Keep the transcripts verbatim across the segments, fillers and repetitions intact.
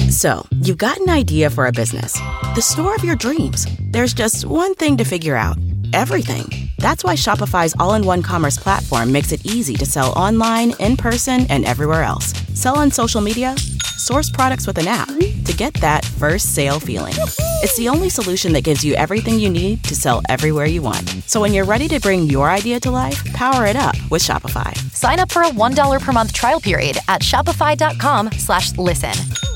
So, you've got an idea for a business. The store of your dreams. There's just one thing to figure out. Everything. That's why Shopify's all-in-one commerce platform makes it easy to sell online, in person, and everywhere else. Sell on social media, source products with an app to get that first sale feeling. It's the only solution that gives you everything you need to sell everywhere you want. So when you're ready to bring your idea to life, power it up with Shopify. Sign up for a one dollar per month trial period at shopify.com slash listen.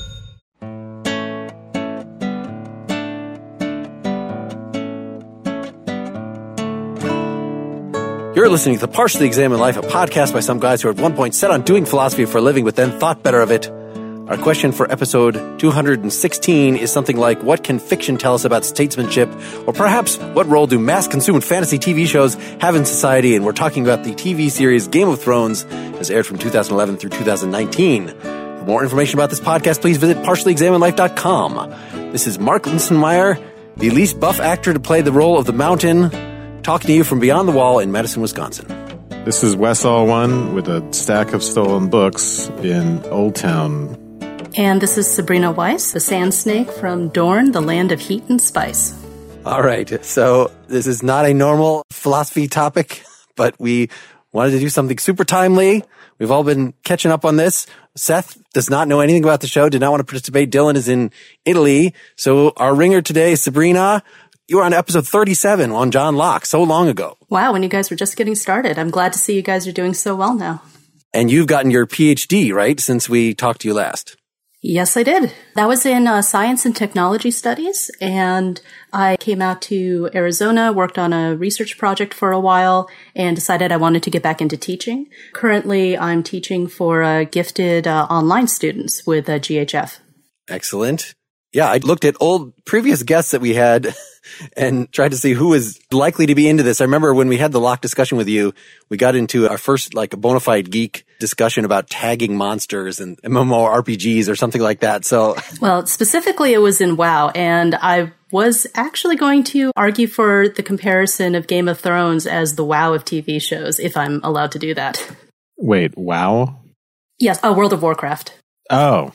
You're listening to the Partially Examined Life, a podcast by some guys who at one point set on doing philosophy for a living but then thought better of it. Our question for episode two hundred sixteen is something like, what can fiction tell us about statesmanship? Or perhaps, what role do mass-consumed fantasy T V shows have in society? And we're talking about the T V series Game of Thrones, as aired from two thousand eleven through two thousand nineteen. For more information about this podcast, please visit partially examined life dot com. This is Mark Linsenmeyer, the least buff actor to play the role of the Mountain, talking to you from beyond the wall in Madison, Wisconsin. This is Wes Alwan with a stack of stolen books in Old Town. And this is Sabrina Weiss, the Sand Snake from Dorne, the land of heat and spice. All right. So this is not a normal philosophy topic, but we wanted to do something super timely. We've all been catching up on this. Seth does not know anything about the show, did not want to participate. Dylan is in Italy. So our ringer today is Sabrina. You were on episode thirty-seven on John Locke so long ago. Wow, when you guys were just getting started. I'm glad to see you guys are doing so well now. And you've gotten your P H D, right, since we talked to you last? Yes, I did. That was in uh, science and technology studies, and I came out to Arizona, worked on a research project for a while, and decided I wanted to get back into teaching. Currently, I'm teaching for uh, gifted uh, online students with uh, G H F. Excellent. Yeah, I looked at old previous guests that we had and tried to see who was likely to be into this. I remember when we had the Locke discussion with you, we got into our first like a bona fide geek discussion about tagging monsters and M M O R P Gs or something like that. So, well, specifically it was in WoW, and I was actually going to argue for the comparison of Game of Thrones as the WoW of T V shows, if I'm allowed to do that. Wait, WoW? Yes, oh, World of Warcraft. Oh.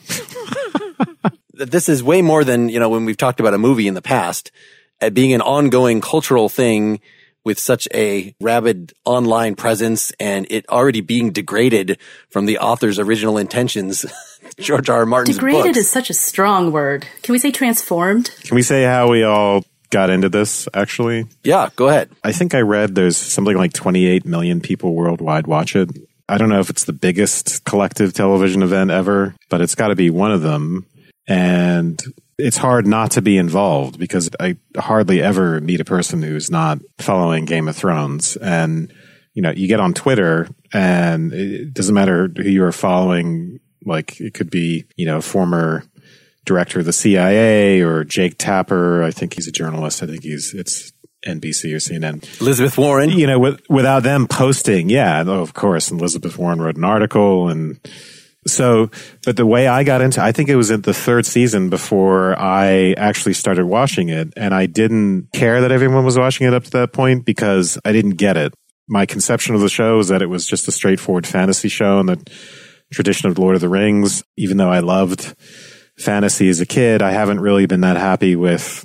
This is way more than, you know, when we've talked about a movie in the past, at being an ongoing cultural thing with such a rabid online presence and it already being degraded from the author's original intentions, George R. R. Martin's Degraded books. is such a strong word. Can we say transformed? Can we say how we all got into this, actually? Yeah, go ahead. I think I read there's something like twenty-eight million people worldwide watch it. I don't know if it's the biggest collective television event ever, but it's got to be one of them. And it's hard not to be involved because I hardly ever meet a person who's not following Game of Thrones. And, you know, you get on Twitter and it doesn't matter who you're following. Like it could be, you know, former director of the C I A or Jake Tapper. I think he's a journalist. I think he's, it's N B C or C N N. Elizabeth Warren. You know, with, without them posting. Yeah, of course. And Elizabeth Warren wrote an article and, So, but the way I got into, I think it was at the third season before I actually started watching it. And I didn't care that everyone was watching it up to that point because I didn't get it. My conception of the show was that it was just a straightforward fantasy show in the tradition of Lord of the Rings. Even though I loved fantasy as a kid, I haven't really been that happy with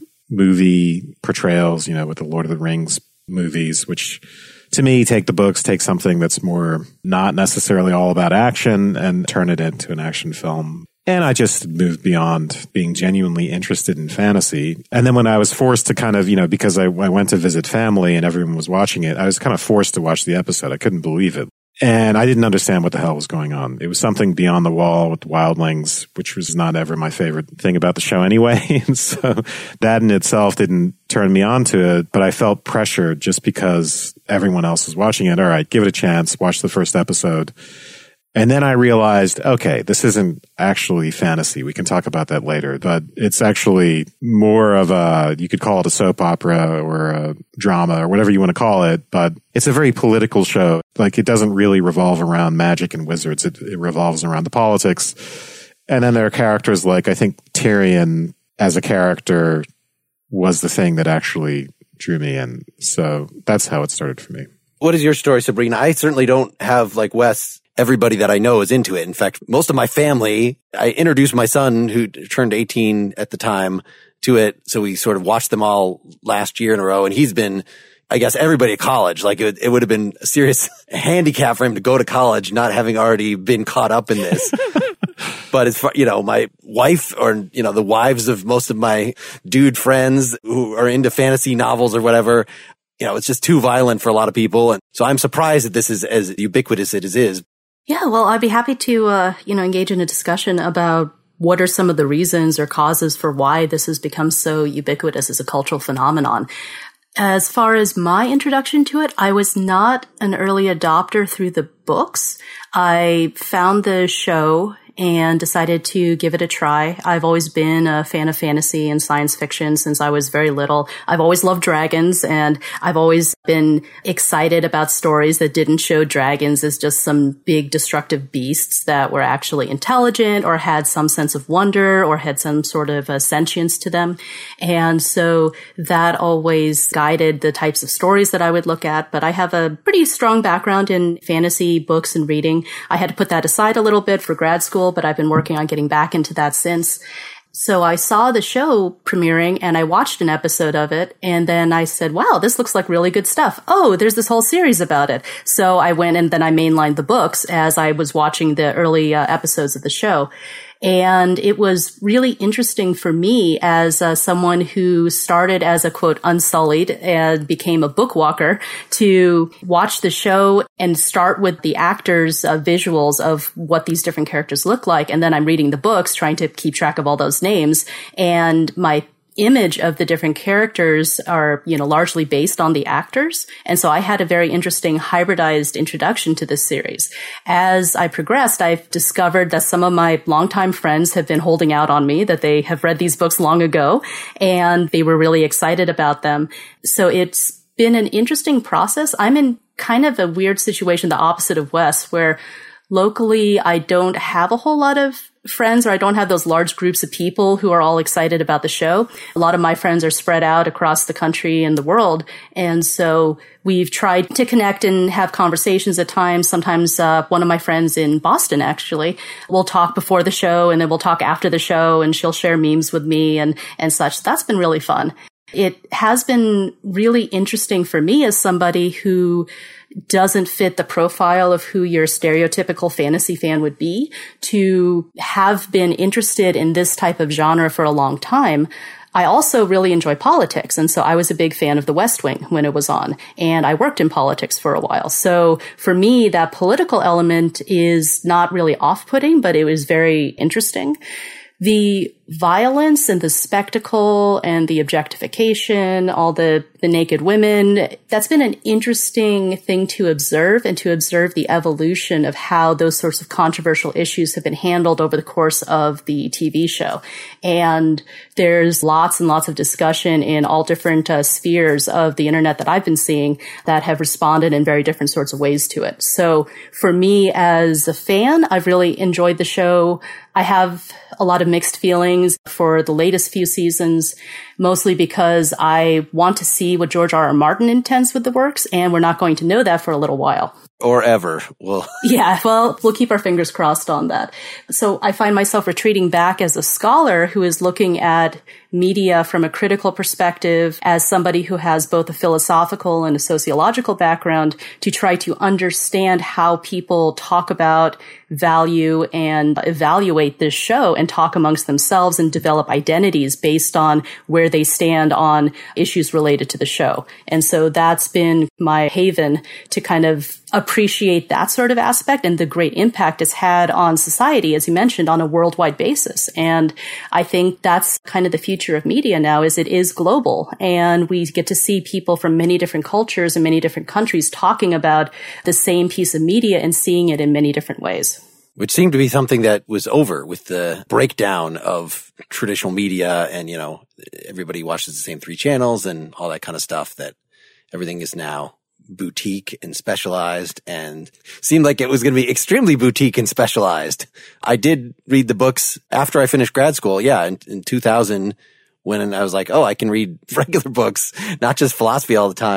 movie portrayals, you know, with the Lord of the Rings movies, which to me, take the books, take something that's more not necessarily all about action and turn it into an action film. And I just moved beyond being genuinely interested in fantasy. And then when I was forced to kind of, you know, because I, I went to visit family and everyone was watching it, I was kind of forced to watch the episode. I couldn't believe it. And I didn't understand what the hell was going on. It was something beyond the wall with the wildlings, which was not ever my favorite thing about the show anyway. And so that in itself didn't turn me on to it, but I felt pressured just because everyone else was watching it. All right, give it a chance, watch the first episode. And then I realized, okay, this isn't actually fantasy. We can talk about that later, but it's actually more of a, you could call it a soap opera or a drama or whatever you want to call it, but it's a very political show. Like it doesn't really revolve around magic and wizards. It, it revolves around the politics. And then there are characters like, I think Tyrion as a character was the thing that actually drew me in. So that's how it started for me. What is your story, Sabrina? I certainly don't have, like Wes, everybody that I know is into it. In fact, most of my family, I introduced my son who turned eighteen at the time to it. So we sort of watched them all last year in a row. And he's been, I guess, everybody at college. Like it, it would have been a serious handicap for him to go to college, not having already been caught up in this. But as far, you know, my wife or, you know, the wives of most of my dude friends who are into fantasy novels or whatever, you know, it's just too violent for a lot of people. And so I'm surprised that this is as ubiquitous as it is. Yeah, well, I'd be happy to, uh, you know, engage in a discussion about what are some of the reasons or causes for why this has become so ubiquitous as a cultural phenomenon. As far as my introduction to it, I was not an early adopter through the books. I found the show and decided to give it a try. I've always been a fan of fantasy and science fiction since I was very little. I've always loved dragons, and I've always been excited about stories that didn't show dragons as just some big destructive beasts that were actually intelligent or had some sense of wonder or had some sort of a sentience to them. And so that always guided the types of stories that I would look at. But I have a pretty strong background in fantasy books and reading. I had to put that aside a little bit for grad school, but I've been working on getting back into that since. So I saw the show premiering and I watched an episode of it. And then I said, wow, this looks like really good stuff. Oh, there's this whole series about it. So I went and then I mainlined the books as I was watching the early uh, episodes of the show. And it was really interesting for me as uh, someone who started as a, quote, unsullied and became a bookwalker to watch the show and start with the actors' uh, visuals of what these different characters look like. And then I'm reading the books, trying to keep track of all those names. And my image of the different characters are, you know, largely based on the actors. And so I had a very interesting hybridized introduction to this series. As I progressed, I've discovered that some of my longtime friends have been holding out on me, that they have read these books long ago, and they were really excited about them. So it's been an interesting process. I'm in kind of a weird situation, the opposite of Wes, where locally I don't have a whole lot of friends, or I don't have those large groups of people who are all excited about the show. A lot of my friends are spread out across the country and the world. And so we've tried to connect and have conversations at times. Sometimes uh, one of my friends in Boston, actually, will talk before the show and then we'll talk after the show, and she'll share memes with me and, and such. That's been really fun. It has been really interesting for me as somebody who doesn't fit the profile of who your stereotypical fantasy fan would be, to have been interested in this type of genre for a long time. I also really enjoy politics. And so I was a big fan of The West Wing when it was on, and I worked in politics for a while. So for me, that political element is not really off-putting, but it was very interesting. The violence and the spectacle and the objectification, all the, the naked women, that's been an interesting thing to observe, and to observe the evolution of how those sorts of controversial issues have been handled over the course of the T V show. And there's lots and lots of discussion in all different uh, spheres of the internet that I've been seeing that have responded in very different sorts of ways to it. So for me as a fan, I've really enjoyed the show. I have a lot of mixed feelings for the latest few seasons, mostly because I want to see what George R. R. Martin intends with the works, and we're not going to know that for a little while. Or ever. Well, yeah, well, we'll keep our fingers crossed on that. So I find myself retreating back as a scholar who is looking at media from a critical perspective, as somebody who has both a philosophical and a sociological background, to try to understand how people talk about, value, and evaluate this show, and talk amongst themselves and develop identities based on where they stand on issues related to the show. And so that's been my haven to kind of appreciate that sort of aspect and the great impact it's had on society, as you mentioned, on a worldwide basis. And I think that's kind of the future of media now, is it is global, and we get to see people from many different cultures and many different countries talking about the same piece of media and seeing it in many different ways. Which seemed to be something that was over with the breakdown of traditional media, and, you know, everybody watches the same three channels and all that kind of stuff, that everything is now boutique and specialized, and seemed like it was going to be extremely boutique and specialized. I did read the books after I finished grad school. Yeah. In, in two thousand, when I was like, oh, I can read regular books, not just philosophy all the time.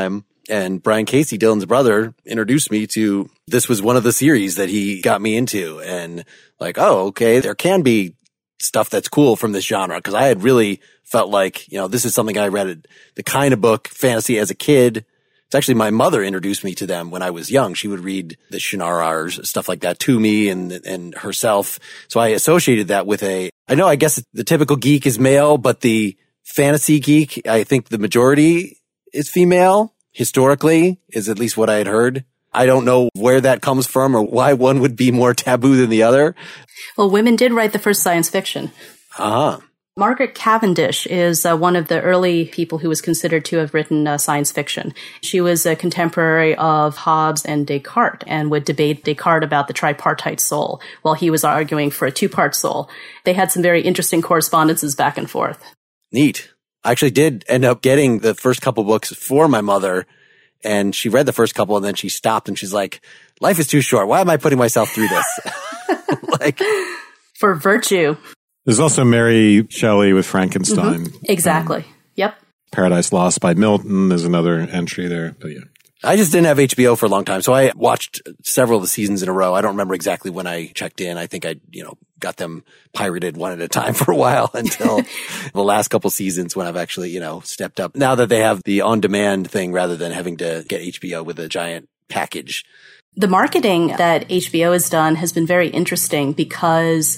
And Brian Casey, Dylan's brother, introduced me to, this was one of the series that he got me into. And like, oh, okay, there can be stuff that's cool from this genre. Cause I had really felt like, you know, this is something I read, the kind of book, fantasy as a kid. It's actually my mother introduced me to them when I was young. She would read the Shannara, stuff like that to me and, and herself. So I associated that with a, I know, I guess the typical geek is male, but the fantasy geek, I think the majority is female. Historically, is at least what I had heard. I don't know where that comes from or why one would be more taboo than the other. Well, women did write the first science fiction. Uh-huh. Margaret Cavendish is uh, one of the early people who was considered to have written uh, science fiction. She was a contemporary of Hobbes and Descartes and would debate Descartes about the tripartite soul while he was arguing for a two-part soul. They had some very interesting correspondences back and forth. Neat. I actually did end up getting the first couple books for my mother, and she read the first couple and then she stopped and she's like, life is too short. Why am I putting myself through this? Like, for virtue. There's also Mary Shelley with Frankenstein. Mm-hmm. Exactly. Um, yep. Paradise Lost by Milton. There's another entry there. But yeah. I just didn't have H B O for a long time, so I watched several of the seasons in a row. I don't remember exactly when I checked in. I think I, you know, got them pirated one at a time for a while until the last couple seasons when I've actually, you know, stepped up. Now that they have the on-demand thing rather than having to get H B O with a giant package. The marketing that H B O has done has been very interesting because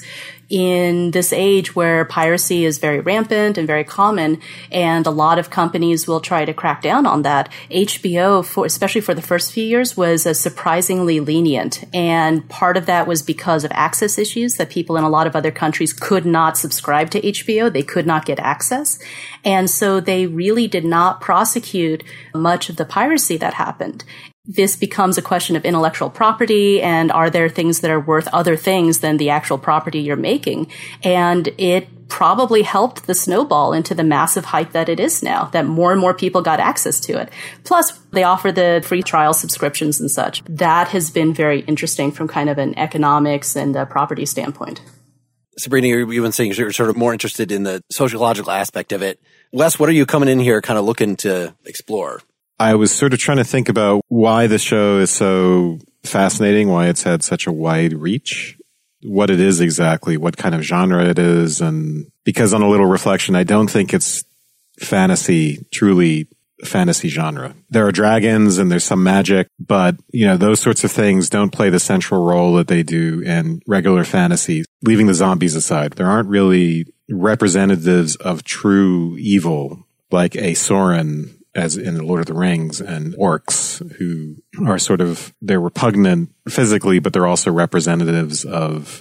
in this age where piracy is very rampant and very common, and a lot of companies will try to crack down on that, H B O, for, especially for the first few years, was uh, surprisingly lenient. And part of that was because of access issues, that people in a lot of other countries could not subscribe to H B O. They could not get access. And so they really did not prosecute much of the piracy that happened. This becomes a question of intellectual property, and are there things that are worth other things than the actual property you're making? And it probably helped the snowball into the massive hype that it is now, that more and more people got access to it. Plus, they offer the free trial subscriptions and such. That has been very interesting from kind of an economics and a property standpoint. Sabrina, you've been saying you're sort of more interested in the sociological aspect of it. Wes, what are you coming in here kind of looking to explore? I was sort of trying to think about why the show is so fascinating, why it's had such a wide reach, what it is exactly, what kind of genre it is. And because on a little reflection, I don't think it's fantasy, truly fantasy genre. There are dragons and there's some magic, but you know, those sorts of things don't play the central role that they do in regular fantasy. Leaving the zombies aside, there aren't really representatives of true evil like a Sauron, as in the Lord of the Rings, and orcs, who are sort of, they're repugnant physically, but they're also representatives of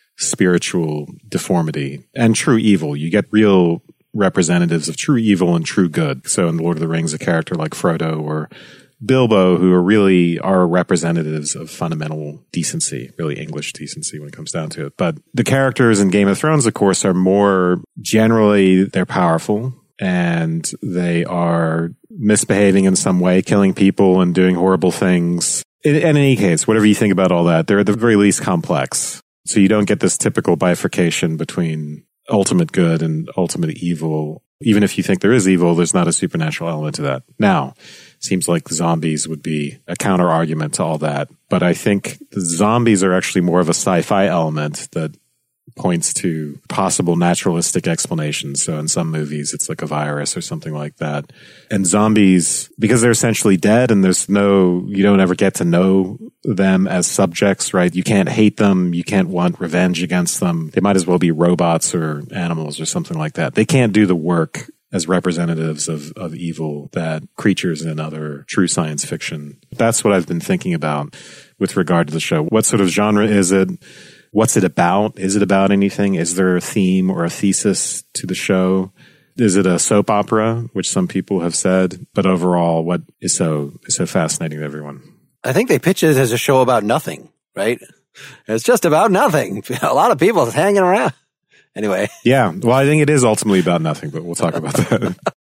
spiritual deformity and true evil. You get real representatives of true evil and true good. So in the Lord of the Rings, a character like Frodo or Bilbo, who are really are representatives of fundamental decency, really English decency when it comes down to it. But the characters in Game of Thrones, of course, are more generally, they're powerful, and they are misbehaving in some way, killing people and doing horrible things. In, in any case, whatever you think about all that, they're at the very least complex. So you don't get this typical bifurcation between ultimate good and ultimate evil. Even if you think there is evil, there's not a supernatural element to that. Now, seems like zombies would be a counter argument to all that. But I think the zombies are actually more of a sci-fi element that points to possible naturalistic explanations. So in some movies, it's like a virus or something like that. And zombies, because they're essentially dead and there's no, you don't ever get to know them as subjects, right? You can't hate them. You can't want revenge against them. They might as well be robots or animals or something like that. They can't do the work as representatives of, of evil that creatures in other true science fiction. That's what I've been thinking about with regard to the show. What sort of genre is it? What's it about? Is it about anything? Is there a theme or a thesis to the show? Is it a soap opera, which some people have said? But overall, what is so is so fascinating to everyone? I think they pitch it as a show about nothing, right? It's just about nothing. A lot of people hanging around. Anyway. Yeah. Well, I think it is ultimately about nothing, but we'll talk about that.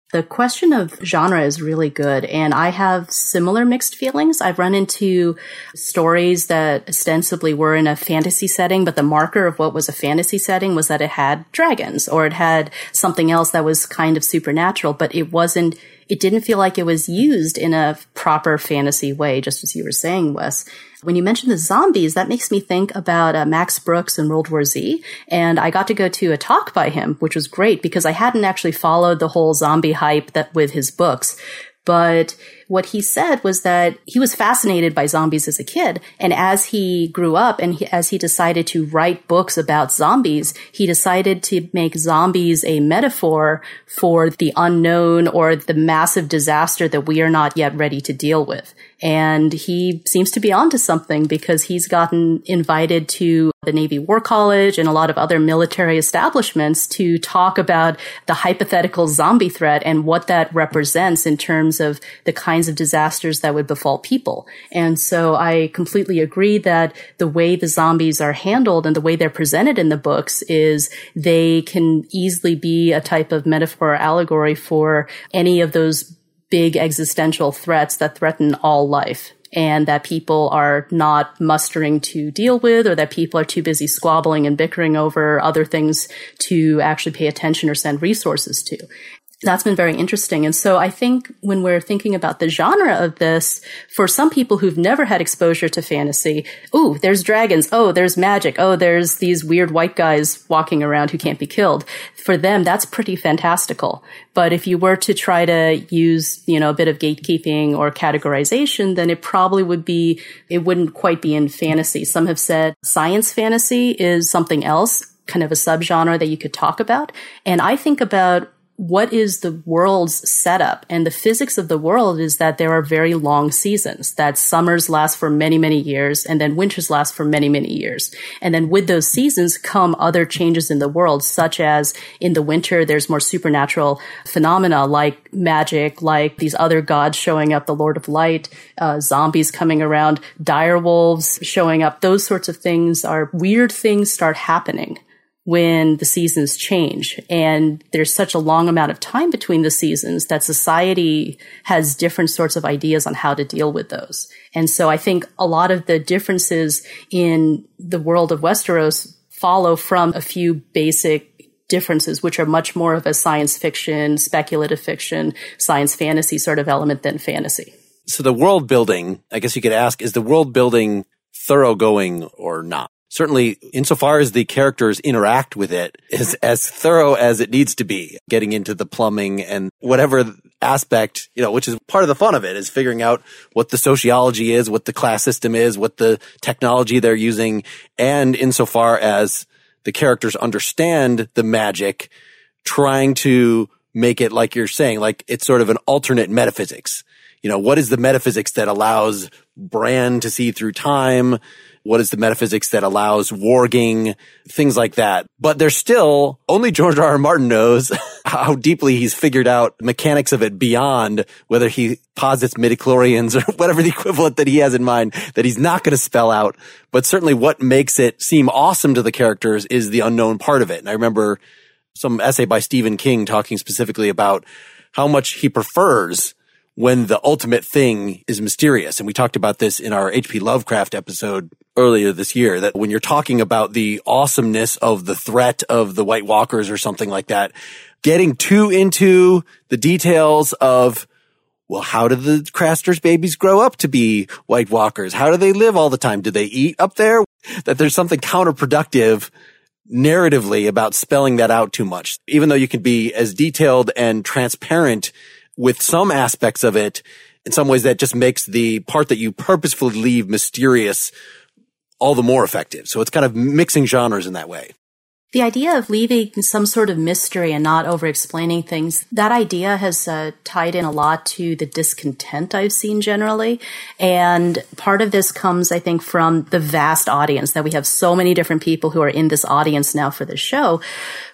The question of genre is really good, and I have similar mixed feelings. I've run into stories that ostensibly were in a fantasy setting, but the marker of what was a fantasy setting was that it had dragons, or it had something else that was kind of supernatural, but it wasn't, it didn't feel like it was used in a proper fantasy way, just as you were saying, Wes. When you mentioned the zombies, that makes me think about uh, Max Brooks in World War Z. And I got to go to a talk by him, which was great because I hadn't actually followed the whole zombie hype that with his books. But what he said was that he was fascinated by zombies as a kid. And as he grew up and he, as he decided to write books about zombies, he decided to make zombies a metaphor for the unknown or the massive disaster that we are not yet ready to deal with. And he seems to be onto something because he's gotten invited to the Navy War College and a lot of other military establishments to talk about the hypothetical zombie threat and what that represents in terms of the kinds of disasters that would befall people. And so I completely agree that the way the zombies are handled and the way they're presented in the books is they can easily be a type of metaphor or allegory for any of those big existential threats that threaten all life, and that people are not mustering to deal with, or that people are too busy squabbling and bickering over other things to actually pay attention or send resources to. That's been very interesting. And so I think when we're thinking about the genre of this, for some people who've never had exposure to fantasy, ooh, there's dragons. Oh, there's magic. Oh, there's these weird white guys walking around who can't be killed. For them, that's pretty fantastical. But if you were to try to use, you know, a bit of gatekeeping or categorization, then it probably would be, it wouldn't quite be in fantasy. Some have said science fantasy is something else, kind of a subgenre that you could talk about. And I think about what is the world's setup? And the physics of the world is that there are very long seasons, that summers last for many, many years, and then winters last for many, many years. And then with those seasons come other changes in the world, such as in the winter, there's more supernatural phenomena like magic, like these other gods showing up, the Lord of Light, uh, zombies coming around, dire wolves showing up. Those sorts of things are weird things start happening when the seasons change. And there's such a long amount of time between the seasons that society has different sorts of ideas on how to deal with those. And so I think a lot of the differences in the world of Westeros follow from a few basic differences, which are much more of a science fiction, speculative fiction, science fantasy sort of element than fantasy. So the world building, I guess you could ask, is the world building thoroughgoing or not? Certainly, insofar as the characters interact with it, is as thorough as it needs to be, getting into the plumbing and whatever aspect, you know, which is part of the fun of it, is figuring out what the sociology is, what the class system is, what the technology they're using, and insofar as the characters understand the magic, trying to make it, like you're saying, like it's sort of an alternate metaphysics. You know, what is the metaphysics that allows Bran to see through time? What is the metaphysics that allows warging? Things like that. But there's still, only George R. R. Martin knows how deeply he's figured out mechanics of it beyond whether he posits midichlorians or whatever the equivalent that he has in mind that he's not going to spell out. But certainly what makes it seem awesome to the characters is the unknown part of it. And I remember some essay by Stephen King talking specifically about how much he prefers when the ultimate thing is mysterious. And we talked about this in our H P Lovecraft episode earlier this year, that when you're talking about the awesomeness of the threat of the White Walkers or something like that, getting too into the details of, well, how do the Craster's babies grow up to be White Walkers? How do they live all the time? Do they eat up there? That there's something counterproductive narratively about spelling that out too much. Even though you can be as detailed and transparent with some aspects of it, in some ways that just makes the part that you purposefully leave mysterious all the more effective. So it's kind of mixing genres in that way. The idea of leaving some sort of mystery and not over-explaining things, that idea has uh, tied in a lot to the discontent I've seen generally. And part of this comes, I think, from the vast audience, that we have so many different people who are in this audience now for the show.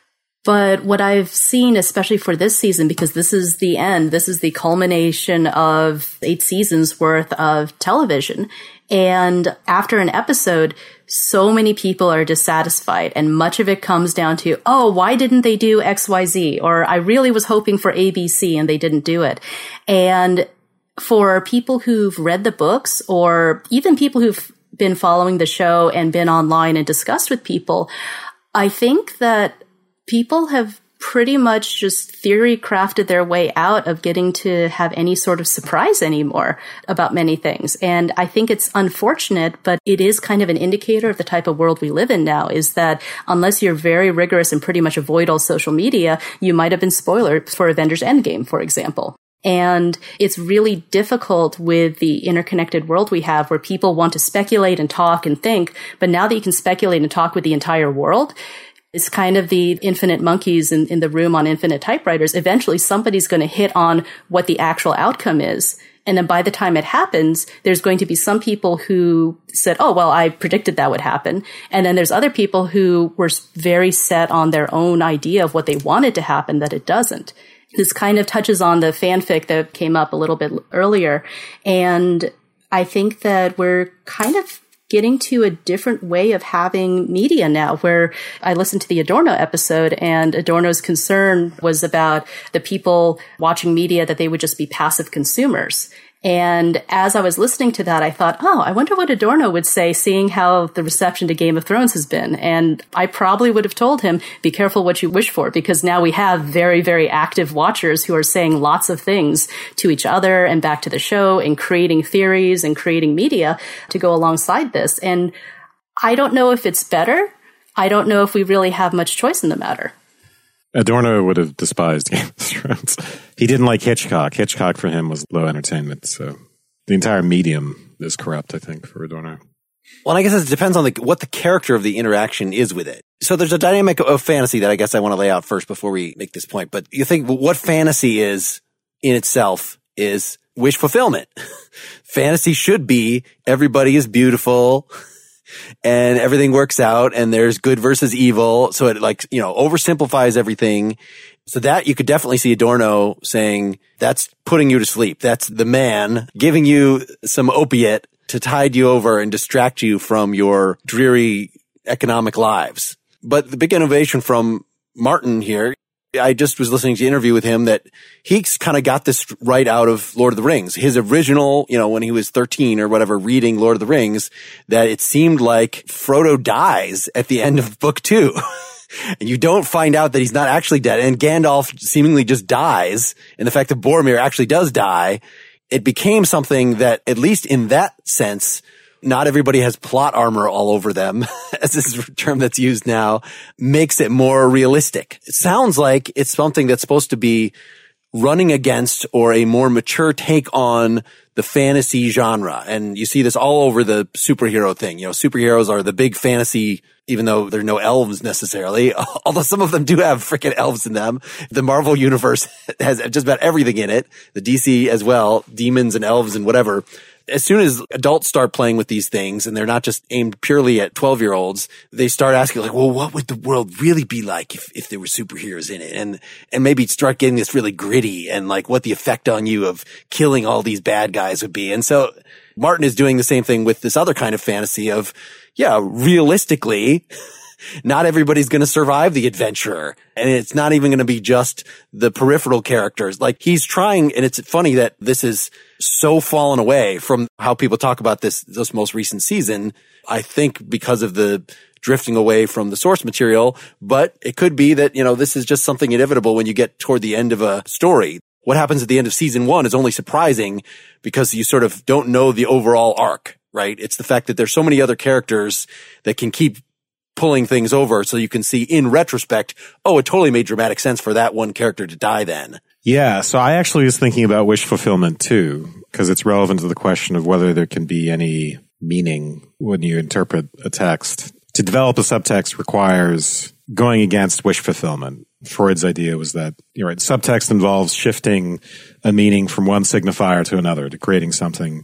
But what I've seen, especially for this season, because this is the end, this is the culmination of eight seasons worth of television. And after an episode, so many people are dissatisfied, and much of it comes down to, oh, why didn't they do X Y Z? Or I really was hoping for A B C and they didn't do it. And for people who've read the books, or even people who've been following the show and been online and discussed with people, I think that people have pretty much just theory crafted their way out of getting to have any sort of surprise anymore about many things. And I think it's unfortunate, but it is kind of an indicator of the type of world we live in now, is that unless you're very rigorous and pretty much avoid all social media, you might have been spoiled for Avengers Endgame, for example. And it's really difficult with the interconnected world we have, where people want to speculate and talk and think. But now that you can speculate and talk with the entire world, it's kind of the infinite monkeys in, in the room on infinite typewriters. Eventually, somebody's going to hit on what the actual outcome is. And then by the time it happens, there's going to be some people who said, oh, well, I predicted that would happen. And then there's other people who were very set on their own idea of what they wanted to happen, that it doesn't. This kind of touches on the fanfic that came up a little bit earlier. And I think that we're kind of getting to a different way of having media now, where I listened to the Adorno episode, and Adorno's concern was about the people watching media, that they would just be passive consumers. And as I was listening to that, I thought, oh, I wonder what Adorno would say, seeing how the reception to Game of Thrones has been. And I probably would have told him, be careful what you wish for, because now we have very, very active watchers who are saying lots of things to each other and back to the show, and creating theories and creating media to go alongside this. And I don't know if it's better. I don't know if we really have much choice in the matter. Adorno would have despised Game of Thrones. He didn't like Hitchcock. Hitchcock for him was low entertainment. So the entire medium is corrupt, I think, for Adorno. Well, I guess it depends on the, what the character of the interaction is with it. So there's a dynamic of fantasy that I guess I want to lay out first before we make this point. But you think what fantasy is in itself is wish fulfillment. Fantasy should be everybody is beautiful and everything works out, and there's good versus evil. So it, like, you know, oversimplifies everything. So that you could definitely see Adorno saying that's putting you to sleep. That's the man giving you some opiate to tide you over and distract you from your dreary economic lives. But the big innovation from Martin here, I just was listening to the interview with him, that he's kind of got this right out of Lord of the Rings. His original, you know, when he was thirteen or whatever, reading Lord of the Rings, that it seemed like Frodo dies at the end of book two. And you don't find out that he's not actually dead. And Gandalf seemingly just dies. And the fact that Boromir actually does die, it became something that, at least in that sense, not everybody has plot armor all over them, as this is a term that's used now, makes it more realistic. It sounds like it's something that's supposed to be running against, or a more mature take on, the fantasy genre. And you see this all over the superhero thing. You know, superheroes are the big fantasy, even though there are no elves necessarily, although some of them do have freaking elves in them. The Marvel universe has just about everything in it. The D C as well, demons and elves and whatever. As soon as adults start playing with these things, and they're not just aimed purely at twelve-year-olds, they start asking, like, well, what would the world really be like if, if there were superheroes in it? And, and maybe start getting this really gritty, and like what the effect on you of killing all these bad guys would be. And so Martin is doing the same thing with this other kind of fantasy of, yeah, realistically, not everybody's going to survive the adventurer. And it's not even going to be just the peripheral characters. Like, he's trying, and it's funny that this is so fallen away from how people talk about this, this most recent season. I think because of the drifting away from the source material, but it could be that, you know, this is just something inevitable when you get toward the end of a story. What happens at the end of season one is only surprising because you sort of don't know the overall arc, right? It's the fact that there's so many other characters that can keep pulling things over, so you can see in retrospect, oh, it totally made dramatic sense for that one character to die then. Yeah, so I actually was thinking about wish fulfillment too, because it's relevant to the question of whether there can be any meaning when you interpret a text. To develop a subtext requires going against wish fulfillment. Freud's idea was that, you're right, subtext involves shifting a meaning from one signifier to another, to creating something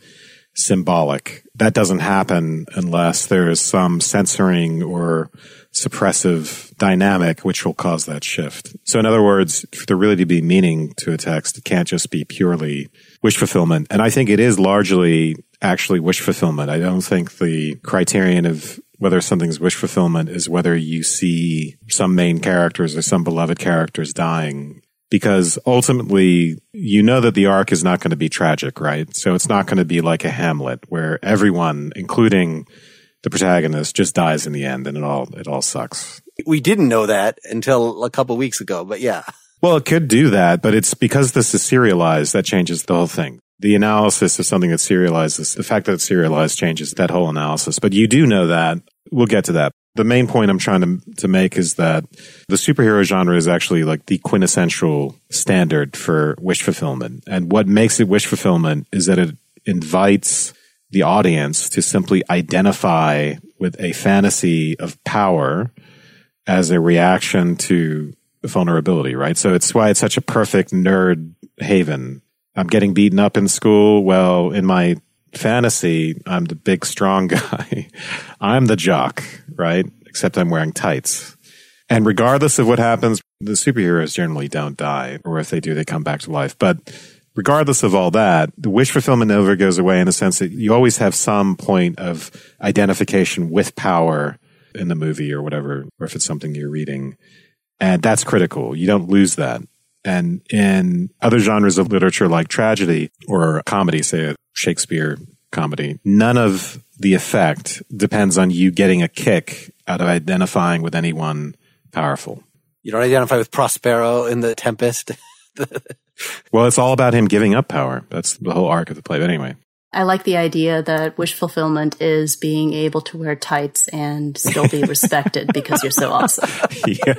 symbolic. That doesn't happen unless there is some censoring or suppressive dynamic which will cause that shift. So in other words, for there really to be meaning to a text, it can't just be purely wish fulfillment. And I think it is largely actually wish fulfillment. I don't think the criterion of whether something's wish fulfillment is whether you see some main characters or some beloved characters dying. Because ultimately, you know that the arc is not going to be tragic, right? So it's not going to be like a Hamlet where everyone, including the protagonist, just dies in the end and it all it all sucks. We didn't know that until a couple weeks ago, but yeah. Well, it could do that, but it's because this is serialized that changes the whole thing. The analysis of something that's serialized, the fact that it's serialized changes that whole analysis. But you do know that. We'll get to that. The main point I'm trying to, to make is that the superhero genre is actually like the quintessential standard for wish fulfillment. And what makes it wish fulfillment is that it invites the audience to simply identify with a fantasy of power as a reaction to vulnerability, right? So it's why it's such a perfect nerd haven. I'm getting beaten up in school. Well, in my fantasy, I'm the big, strong guy. I'm the jock, right? Except I'm wearing tights. And regardless of what happens, the superheroes generally don't die, or if they do, they come back to life. But regardless of all that, the wish fulfillment never goes away in the sense that you always have some point of identification with power in the movie or whatever, or if it's something you're reading. And that's critical. You don't lose that. And in other genres of literature like tragedy or comedy, say a Shakespeare comedy, none of the effect depends on you getting a kick out of identifying with anyone powerful. You don't identify with Prospero in The Tempest? Well, it's all about him giving up power. That's the whole arc of the play. But anyway. I like the idea that wish fulfillment is being able to wear tights and still be respected because you're so awesome. Yeah,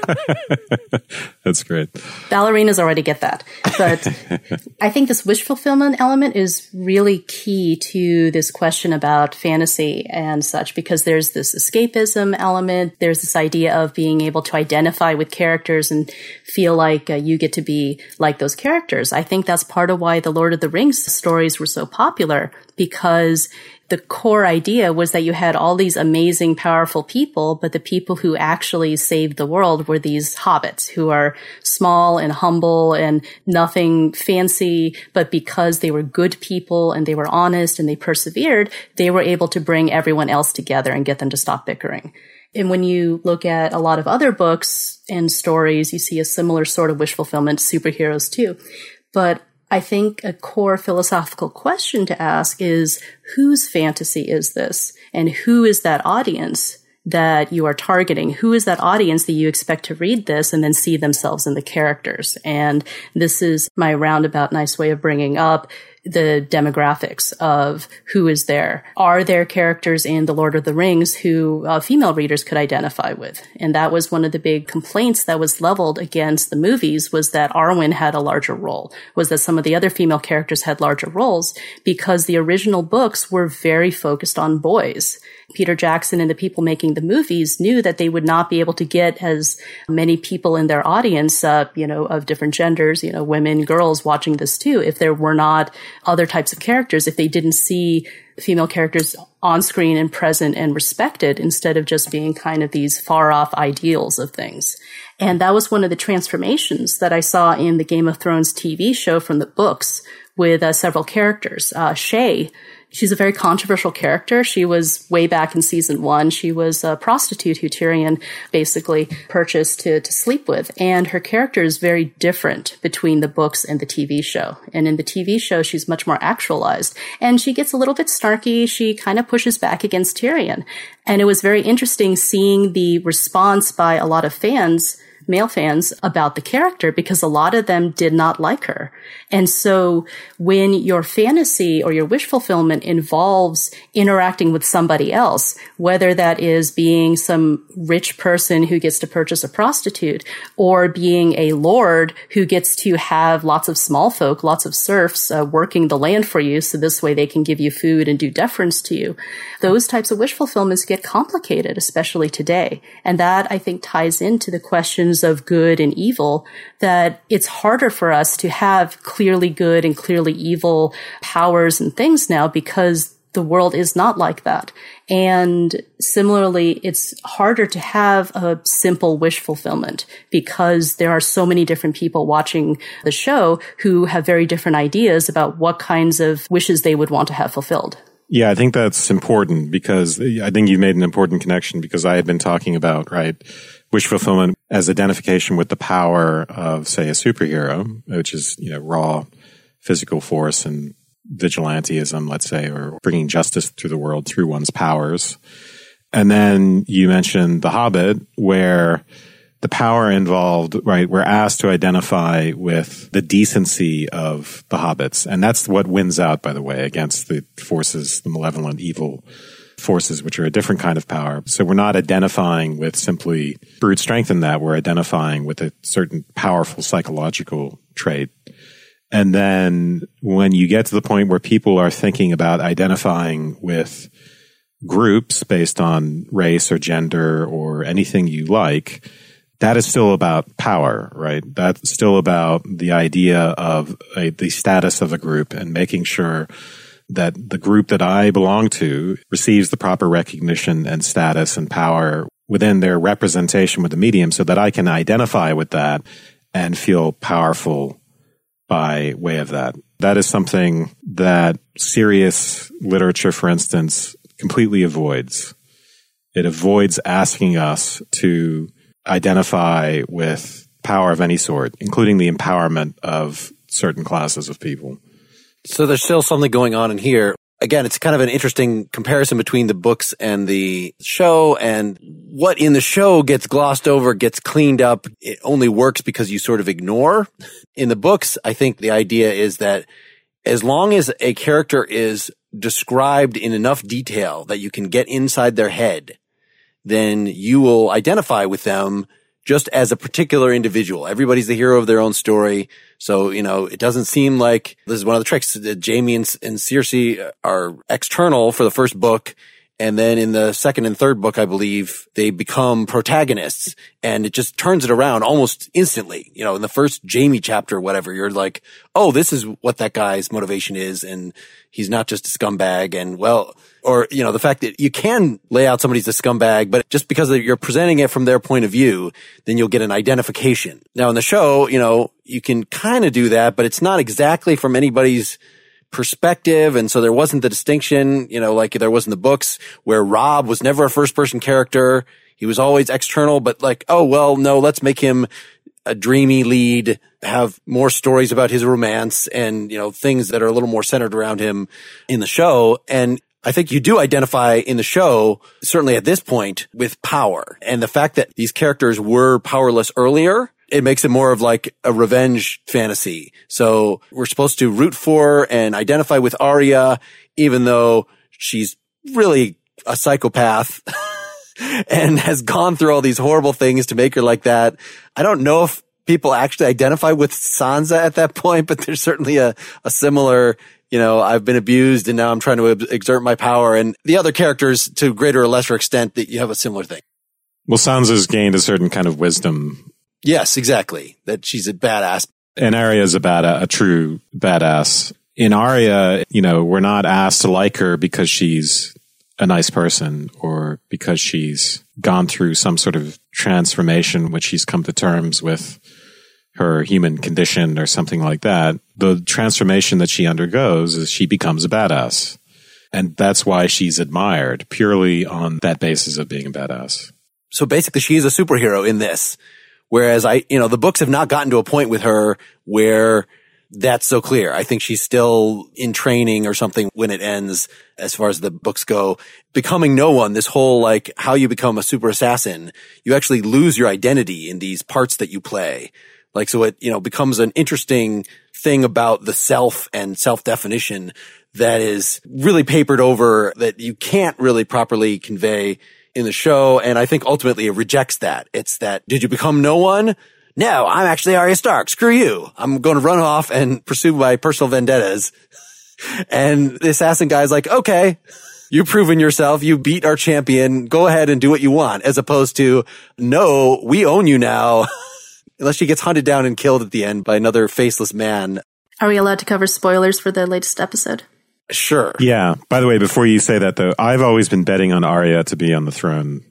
that's great. Ballerinas already get that. But I think this wish fulfillment element is really key to this question about fantasy and such, because there's this escapism element. There's this idea of being able to identify with characters and feel like uh, you get to be like those characters. I think that's part of why the Lord of the Rings stories were so popular, because the core idea was that you had all these amazing, powerful people, but the people who actually saved the world were these hobbits who are small and humble and nothing fancy, but because they were good people and they were honest and they persevered, they were able to bring everyone else together and get them to stop bickering. And when you look at a lot of other books and stories, you see a similar sort of wish fulfillment, superheroes too. But I think a core philosophical question to ask is, whose fantasy is this? And who is that audience that you are targeting? Who is that audience that you expect to read this and then see themselves in the characters? And this is my roundabout nice way of bringing up the demographics of who is there. Are there characters in The Lord of the Rings who uh, female readers could identify with? And that was one of the big complaints that was leveled against the movies, was that Arwen had a larger role, was that some of the other female characters had larger roles, because the original books were very focused on boys. Peter Jackson and the people making the movies knew that they would not be able to get as many people in their audience, uh, you know, of different genders, you know, women, girls watching this too, if there were not other types of characters, if they didn't see female characters on screen and present and respected, instead of just being kind of these far off ideals of things. And that was one of the transformations that I saw in the Game of Thrones T V show from the books with uh, several characters. Uh, Shae, she's a very controversial character. She was way back in season one. She was a prostitute who Tyrion basically purchased to, to sleep with. And her character is very different between the books and the T V show. And in the T V show, she's much more actualized. And she gets a little bit snarky. She kind of pushes back against Tyrion. And it was very interesting seeing the response by a lot of fans, male fans, about the character, because a lot of them did not like her. And so when your fantasy or your wish fulfillment involves interacting with somebody else, whether that is being some rich person who gets to purchase a prostitute, or being a lord who gets to have lots of small folk, lots of serfs uh, working the land for you, so this way they can give you food and do deference to you, those types of wish fulfillments get complicated, especially today. And that, I think, ties into the questions of good and evil, that it's harder for us to have clearly good and clearly evil powers and things now, because the world is not like that. And similarly, it's harder to have a simple wish fulfillment because there are so many different people watching the show who have very different ideas about what kinds of wishes they would want to have fulfilled. Yeah, I think that's important because I think you made an important connection because I had been talking about, right, wish fulfillment as identification with the power of, say, a superhero, which is, you know, raw physical force and vigilantism, let's say, or bringing justice to the world through one's powers. And then you mentioned The Hobbit, where the power involved, right, we're asked to identify with the decency of the hobbits. And that's what wins out, by the way, against the forces, the malevolent, evil forces, which are a different kind of power. So we're not identifying with simply brute strength in that. We're identifying with a certain powerful psychological trait. And then when you get to the point where people are thinking about identifying with groups based on race or gender or anything you like, that is still about power, right? That's still about the idea of a, the status of a group and making sure that the group that I belong to receives the proper recognition and status and power within their representation with the medium so that I can identify with that and feel powerful by way of that. That is something that serious literature, for instance, completely avoids. It avoids asking us to identify with power of any sort, including the empowerment of certain classes of people. So there's still something going on in here. Again, it's kind of an interesting comparison between the books and the show, and what in the show gets glossed over, gets cleaned up. It only works because you sort of ignore. In the books, I think the idea is that as long as a character is described in enough detail that you can get inside their head, then you will identify with them just as a particular individual. Everybody's the hero of their own story. So, you know, it doesn't seem like this is one of the tricks that Jaime and, and Cersei are external for the first book. And then in the second and third book, I believe, they become protagonists, and it just turns it around almost instantly. You know, in the first Jaime chapter or whatever, you're like, oh, this is what that guy's motivation is. And he's not just a scumbag. And well, or, you know, the fact that you can lay out somebody's a scumbag, but just because you're presenting it from their point of view, then you'll get an identification. Now in the show, you know, you can kind of do that, but it's not exactly from anybody's perspective. And so there wasn't the distinction, you know, like there was in the books where Robb was never a first person character. He was always external, but like, oh, well, no, let's make him a dreamy lead, have more stories about his romance and, you know, things that are a little more centered around him in the show. And I think you do identify in the show, certainly at this point, with power. And the fact that these characters were powerless earlier, it makes it more of like a revenge fantasy. So we're supposed to root for and identify with Arya, even though she's really a psychopath and has gone through all these horrible things to make her like that. I don't know if people actually identify with Sansa at that point, but there's certainly a, a similar, you know, I've been abused and now I'm trying to exert my power. And the other characters, to greater or lesser extent, that you have a similar thing. Well, Sansa's gained a certain kind of wisdom. Yes, exactly. That she's a badass. And Arya's a bad, a true badass. In Arya, you know, we're not asked to like her because she's a nice person or because she's gone through some sort of transformation, which she's come to terms with her human condition or something like that. The transformation that she undergoes is she becomes a badass. And that's why she's admired, purely on that basis of being a badass. So basically, she is a superhero in this. Whereas I, you know, the books have not gotten to a point with her where that's so clear. I think she's still in training or something when it ends, as far as the books go. Becoming no one, this whole like how you become a super assassin, you actually lose your identity in these parts that you play. Like, so it, you know, becomes an interesting thing about the self and self-definition that is really papered over, that you can't really properly convey in the show. And I think ultimately it rejects that. It's that, did you become no one? No, I'm actually Arya Stark. Screw you. I'm going to run off and pursue my personal vendettas. And the assassin guy's like, okay, you've proven yourself. You beat our champion. Go ahead and do what you want. As opposed to, no, we own you now. Unless she gets hunted down and killed at the end by another faceless man. Are we allowed to cover spoilers for the latest episode? Sure. Yeah. By the way, before you say that, though, I've always been betting on Arya to be on the throne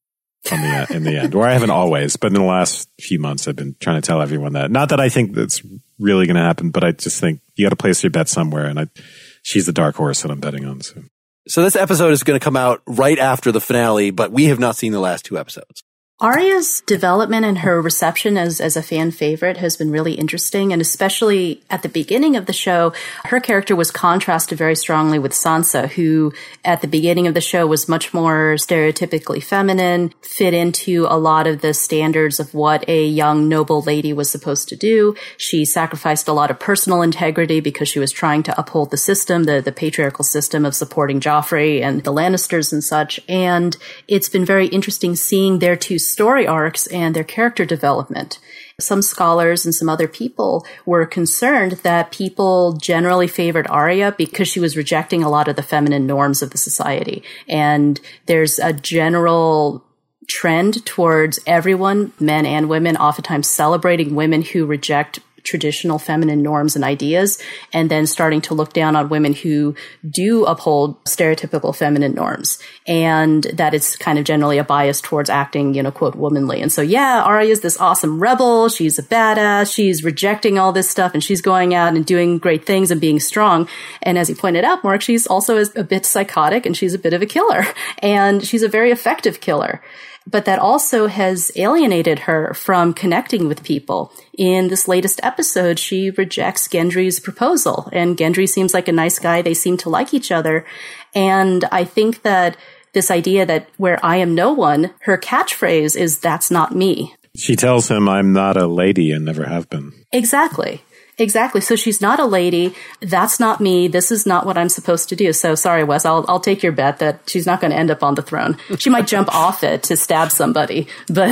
on the, in the end. Or I haven't always, but in the last few months, I've been trying to tell everyone that. Not that I think that's really going to happen, but I just think you got to place your bet somewhere. And I, she's the dark horse that I'm betting on. So. so this episode is going to come out right after the finale, but we have not seen the last two episodes. Arya's development and her reception as, as a fan favorite has been really interesting. And especially at the beginning of the show, her character was contrasted very strongly with Sansa, who at the beginning of the show was much more stereotypically feminine, fit into a lot of the standards of what a young noble lady was supposed to do. She sacrificed a lot of personal integrity because she was trying to uphold the system, the, the patriarchal system of supporting Joffrey and the Lannisters and such. And it's been very interesting seeing their two story arcs and their character development. Some scholars and some other people were concerned that people generally favored Arya because she was rejecting a lot of the feminine norms of the society. And there's a general trend towards everyone, men and women, oftentimes celebrating women who reject traditional feminine norms and ideas, and then starting to look down on women who do uphold stereotypical feminine norms, and that it's kind of generally a bias towards acting, you know, quote, womanly. And so, yeah, Arya is this awesome rebel. She's a badass. She's rejecting all this stuff, and she's going out and doing great things and being strong. And as you pointed out, Mark, she's also a bit psychotic, and she's a bit of a killer, and she's a very effective killer. But that also has alienated her from connecting with people. In this latest episode, she rejects Gendry's proposal, and Gendry seems like a nice guy. They seem to like each other. And I think that this idea that where I am no one, her catchphrase is, that's not me. She tells him, I'm not a lady and never have been. Exactly. Exactly. So she's not a lady. That's not me. This is not what I'm supposed to do. So sorry, Wes, I'll, I'll take your bet that she's not going to end up on the throne. She might jump off it to stab somebody, but...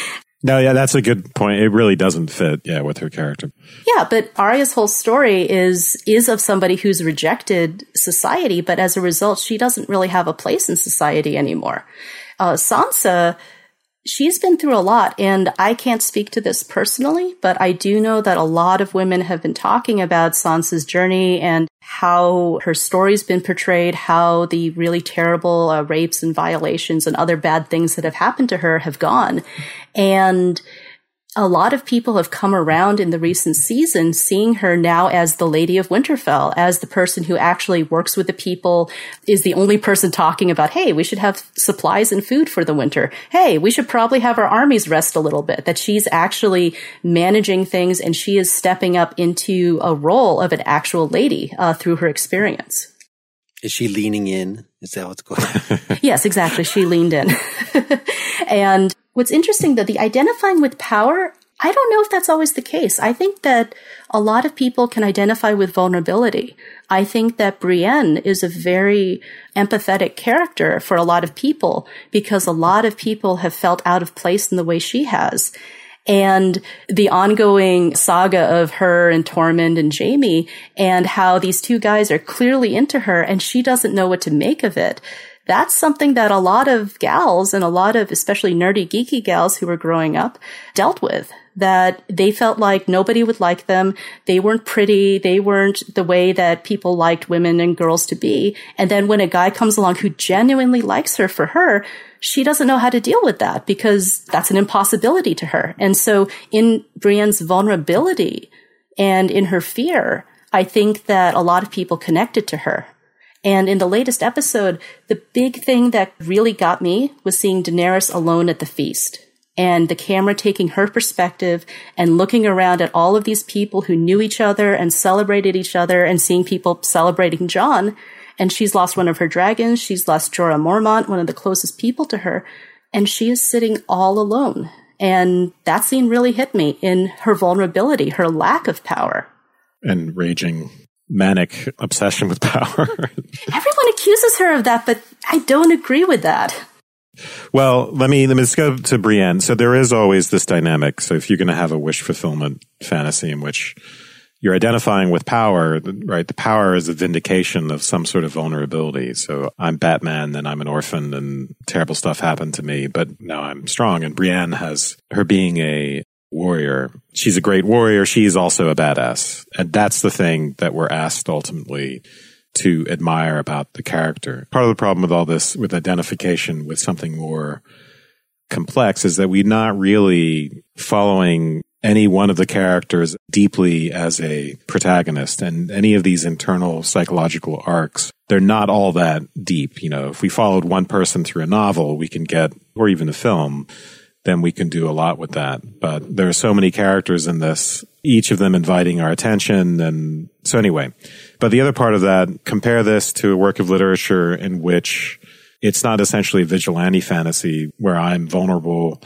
No, yeah, that's a good point. It really doesn't fit, yeah, with her character. Yeah, but Arya's whole story is, is of somebody who's rejected society, but as a result, she doesn't really have a place in society anymore. Uh, Sansa... She's been through a lot, and I can't speak to this personally, but I do know that a lot of women have been talking about Sansa's journey and how her story's been portrayed, how the really terrible uh, rapes and violations and other bad things that have happened to her have gone. And a lot of people have come around in the recent season seeing her now as the Lady of Winterfell, as the person who actually works with the people, is the only person talking about, hey, we should have supplies and food for the winter. Hey, we should probably have our armies rest a little bit. That she's actually managing things, and she is stepping up into a role of an actual lady uh, through her experience. Is she leaning in? Is that what's going on? Yes, exactly. She leaned in. And what's interesting, though, the identifying with power, I don't know if that's always the case. I think that a lot of people can identify with vulnerability. I think that Brienne is a very empathetic character for a lot of people because a lot of people have felt out of place in the way she has. And the ongoing saga of her and Tormund and Jaime, and how these two guys are clearly into her and she doesn't know what to make of it. That's something that a lot of gals and a lot of especially nerdy, geeky gals who were growing up dealt with. That they felt like nobody would like them. They weren't pretty. They weren't the way that people liked women and girls to be. And then when a guy comes along who genuinely likes her for her, she doesn't know how to deal with that because that's an impossibility to her. And so in Brienne's vulnerability and in her fear, I think that a lot of people connected to her. And in the latest episode, the big thing that really got me was seeing Daenerys alone at the feast. And the camera taking her perspective and looking around at all of these people who knew each other and celebrated each other and seeing people celebrating Jon. And she's lost one of her dragons. She's lost Jorah Mormont, one of the closest people to her. And she is sitting all alone. And that scene really hit me in her vulnerability, her lack of power. And raging manic obsession with power. Everyone accuses her of that, but I don't agree with that. Well, let me, let me let's go to Brienne. So there is always this dynamic. So if you're going to have a wish fulfillment fantasy in which you're identifying with power, right? The power is a vindication of some sort of vulnerability. So I'm Batman, then I'm an orphan and terrible stuff happened to me, but now I'm strong. And Brienne has her being a warrior. She's a great warrior. She's also a badass. And that's the thing that we're asked ultimately to admire about the character. Part of the problem with all this, with identification with something more complex, is that we're not really following any one of the characters deeply as a protagonist, and any of these internal psychological arcs, they're not all that deep. You know, if we followed one person through a novel, we can get, or even a film, then we can do a lot with that. But there are so many characters in this, each of them inviting our attention. And so anyway, but the other part of that, compare this to a work of literature in which it's not essentially vigilante fantasy where I'm vulnerable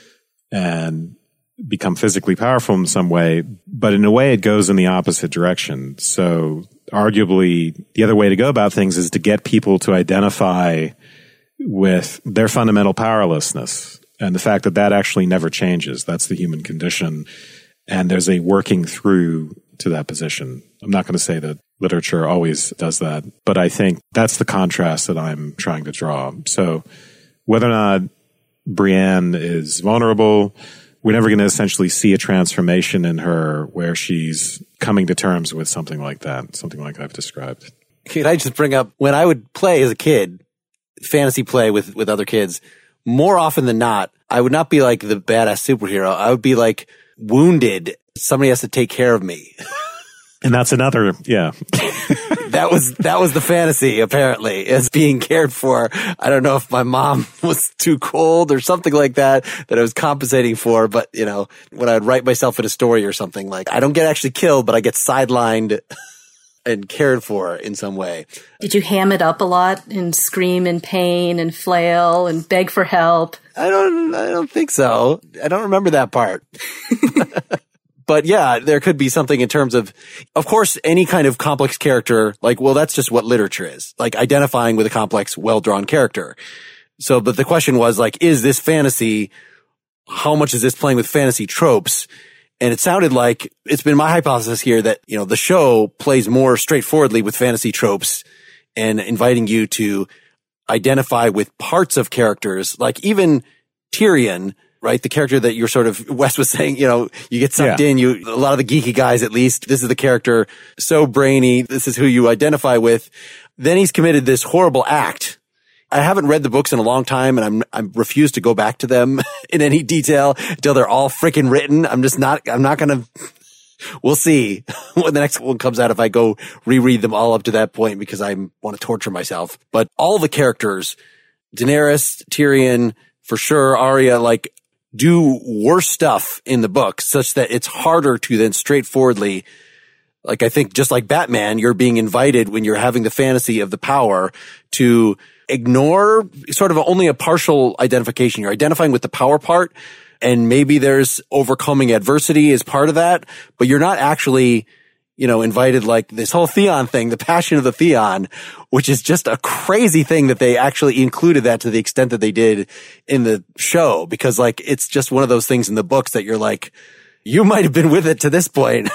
and become physically powerful in some way, but in a way it goes in the opposite direction. So arguably the other way to go about things is to get people to identify with their fundamental powerlessness and the fact that that actually never changes. That's the human condition. And there's a working through to that position. I'm not going to say that literature always does that, but I think that's the contrast that I'm trying to draw. So whether or not Brienne is vulnerable, we're never going to essentially see a transformation in her where she's coming to terms with something like that, something like I've described. Could I just bring up, when I would play as a kid, fantasy play with, with other kids, more often than not, I would not be like the badass superhero. I would be like wounded. Somebody has to take care of me. And that's another, yeah. That was, that was the fantasy, apparently, as being cared for. I don't know if my mom was too cold or something like that, that I was compensating for. But, you know, when I would write myself in a story or something, like, I don't get actually killed, but I get sidelined and cared for in some way. Did you ham it up a lot and scream in pain and flail and beg for help? I don't, I don't think so. I don't remember that part. But yeah, there could be something in terms of, of course, any kind of complex character, like, well, that's just what literature is, like identifying with a complex, well-drawn character. So, but the question was like, is this fantasy? How much is this playing with fantasy tropes? And it sounded like it's been my hypothesis here that, you know, the show plays more straightforwardly with fantasy tropes and inviting you to identify with parts of characters, like even Tyrion, right? The character that you're sort of, Wes was saying, you know, you get sucked yeah. in, you, a lot of the geeky guys, at least, this is the character, so brainy, this is who you identify with. Then he's committed this horrible act. I haven't read the books in a long time, and I'm, I refuse to go back to them in any detail until they're all freaking written. I'm just not, I'm not gonna, we'll see when the next one comes out if I go reread them all up to that point because I want to torture myself. But all the characters, Daenerys, Tyrion, for sure, Arya, like, do worse stuff in the book such that it's harder to then straightforwardly, like I think just like Batman, you're being invited when you're having the fantasy of the power to ignore sort of only a partial identification. You're identifying with the power part, and maybe there's overcoming adversity as part of that, but you're not actually, you know, invited like this whole Theon thing, the passion of the Theon, which is just a crazy thing that they actually included that to the extent that they did in the show, because like, it's just one of those things in the books that you're like, you might have been with it to this point,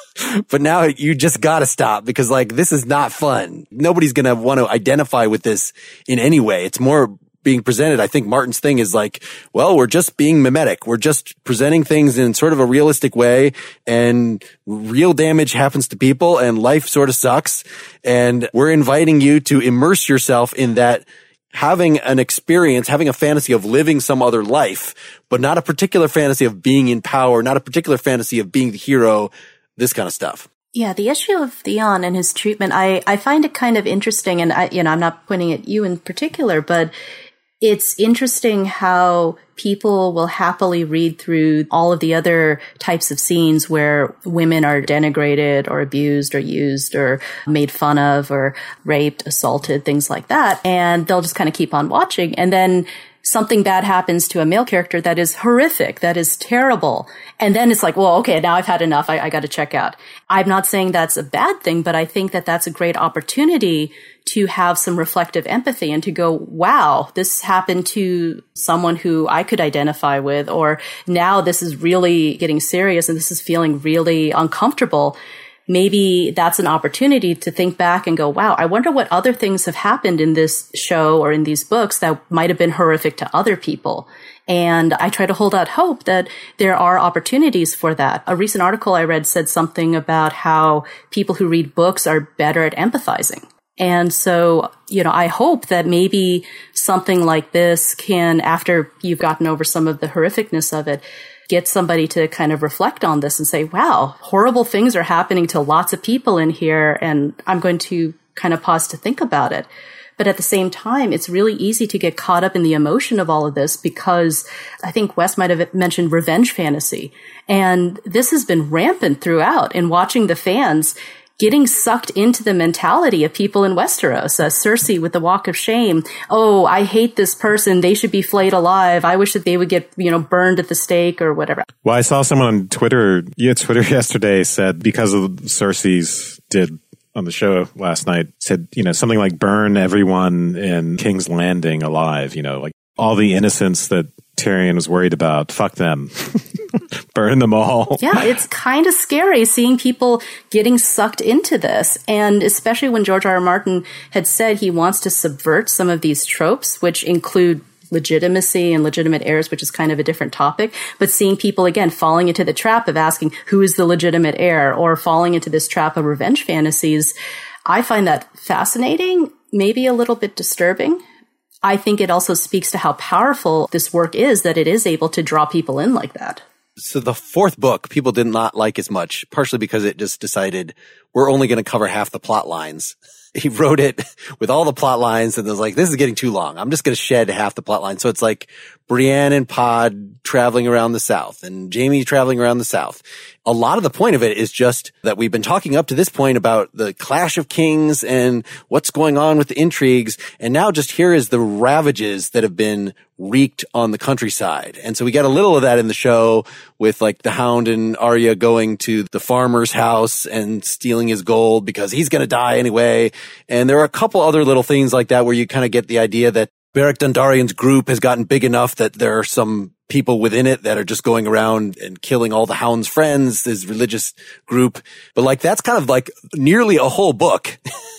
but now you just gotta stop because like, this is not fun. Nobody's gonna want to identify with this in any way. It's more being presented. I think Martin's thing is like, well, we're just being mimetic. We're just presenting things in sort of a realistic way, and real damage happens to people and life sort of sucks. And we're inviting you to immerse yourself in that, having an experience, having a fantasy of living some other life, but not a particular fantasy of being in power, not a particular fantasy of being the hero, this kind of stuff. Yeah, the issue of Theon and his treatment, I, I find it kind of interesting. And I, you know, I'm not pointing at you in particular, but it's interesting how people will happily read through all of the other types of scenes where women are denigrated or abused or used or made fun of or raped, assaulted, things like that. And they'll just kind of keep on watching. And then something bad happens to a male character that is horrific, that is terrible. And then it's like, well, okay, now I've had enough. I, I got to check out. I'm not saying that's a bad thing, but I think that that's a great opportunity to have some reflective empathy and to go, wow, this happened to someone who I could identify with, or now this is really getting serious and this is feeling really uncomfortable. Maybe that's an opportunity to think back and go, wow, I wonder what other things have happened in this show or in these books that might have been horrific to other people. And I try to hold out hope that there are opportunities for that. A recent article I read said something about how people who read books are better at empathizing. And so, you know, I hope that maybe something like this can, after you've gotten over some of the horrificness of it, get somebody to kind of reflect on this and say, wow, horrible things are happening to lots of people in here, and I'm going to kind of pause to think about it. But at the same time, it's really easy to get caught up in the emotion of all of this because I think Wes might have mentioned revenge fantasy. And this has been rampant throughout, and watching the fans getting sucked into the mentality of people in Westeros. Uh, Cersei with the Walk of Shame. Oh, I hate this person. They should be flayed alive. I wish that they would get, you know, burned at the stake or whatever. Well, I saw someone on Twitter, yeah, Twitter yesterday said because of Cersei's did on the show last night, said, you know, something like burn everyone in King's Landing alive, you know, like all the innocents that Tyrion was worried about. Fuck them. Burn them all. Yeah, it's kind of scary seeing people getting sucked into this. And especially when George R. R. Martin had said he wants to subvert some of these tropes, which include legitimacy and legitimate heirs, which is kind of a different topic. But seeing people, again, falling into the trap of asking who is the legitimate heir, or falling into this trap of revenge fantasies, I find that fascinating, maybe a little bit disturbing. I think it also speaks to how powerful this work is, that it is able to draw people in like that. So the fourth book, people did not like as much, partially because it just decided we're only going to cover half the plot lines. He wrote it with all the plot lines and was like, this is getting too long. I'm just going to shed half the plot line. So it's like Brienne and Pod traveling around the South and Jaime traveling around the South. A lot of the point of it is just that we've been talking up to this point about the clash of kings and what's going on with the intrigues. And now just here is the ravages that have been wreaked on the countryside. And so we got a little of that in the show with like the Hound and Arya going to the farmer's house and stealing his gold because he's going to die anyway. And there are a couple other little things like that where you kind of get the idea that Beric Dondarrion's group has gotten big enough that there are some people within it that are just going around and killing all the Hound's friends, his religious group. But like, that's kind of like nearly a whole book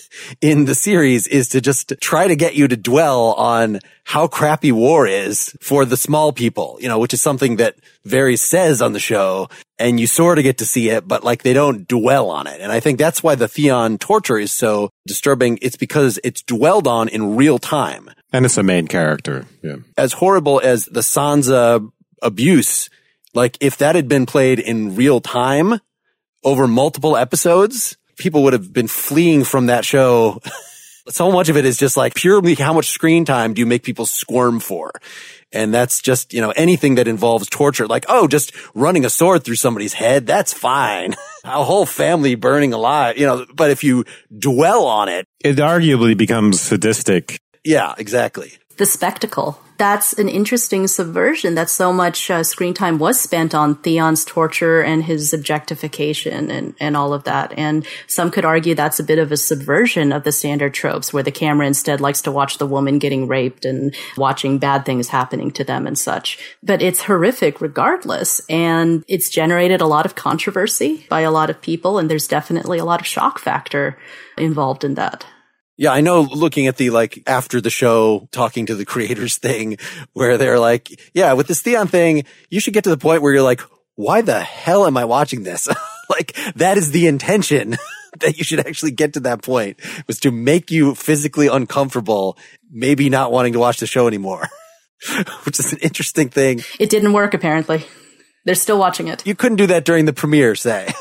in the series, is to just try to get you to dwell on how crappy war is for the small people, you know, which is something that Varys says on the show, and you sort of get to see it, but like they don't dwell on it. And I think that's why the Theon torture is so disturbing. It's because it's dwelled on in real time. And it's a main character. Yeah. As horrible as the Sansa abuse, like if that had been played in real time over multiple episodes, people would have been fleeing from that show. So much of it is just like purely how much screen time do you make people squirm for? And that's just, you know, anything that involves torture, like, oh, just running a sword through somebody's head, that's fine. A whole family burning alive, you know, but if you dwell on it, it arguably becomes sadistic. Yeah, exactly. The spectacle. That's an interesting subversion, that so much uh, screen time was spent on Theon's torture and his objectification and, and all of that. And some could argue that's a bit of a subversion of the standard tropes, where the camera instead likes to watch the woman getting raped and watching bad things happening to them and such. But it's horrific regardless. And it's generated a lot of controversy by a lot of people. And there's definitely a lot of shock factor involved in that. Yeah, I know, looking at the, like, after the show, talking to the creators thing, where they're like, yeah, with this Theon thing, you should get to the point where you're like, why the hell am I watching this? Like, that is the intention, that you should actually get to that point, was to make you physically uncomfortable, maybe not wanting to watch the show anymore, which is an interesting thing. It didn't work, apparently. They're still watching it. You couldn't do that during the premiere, say.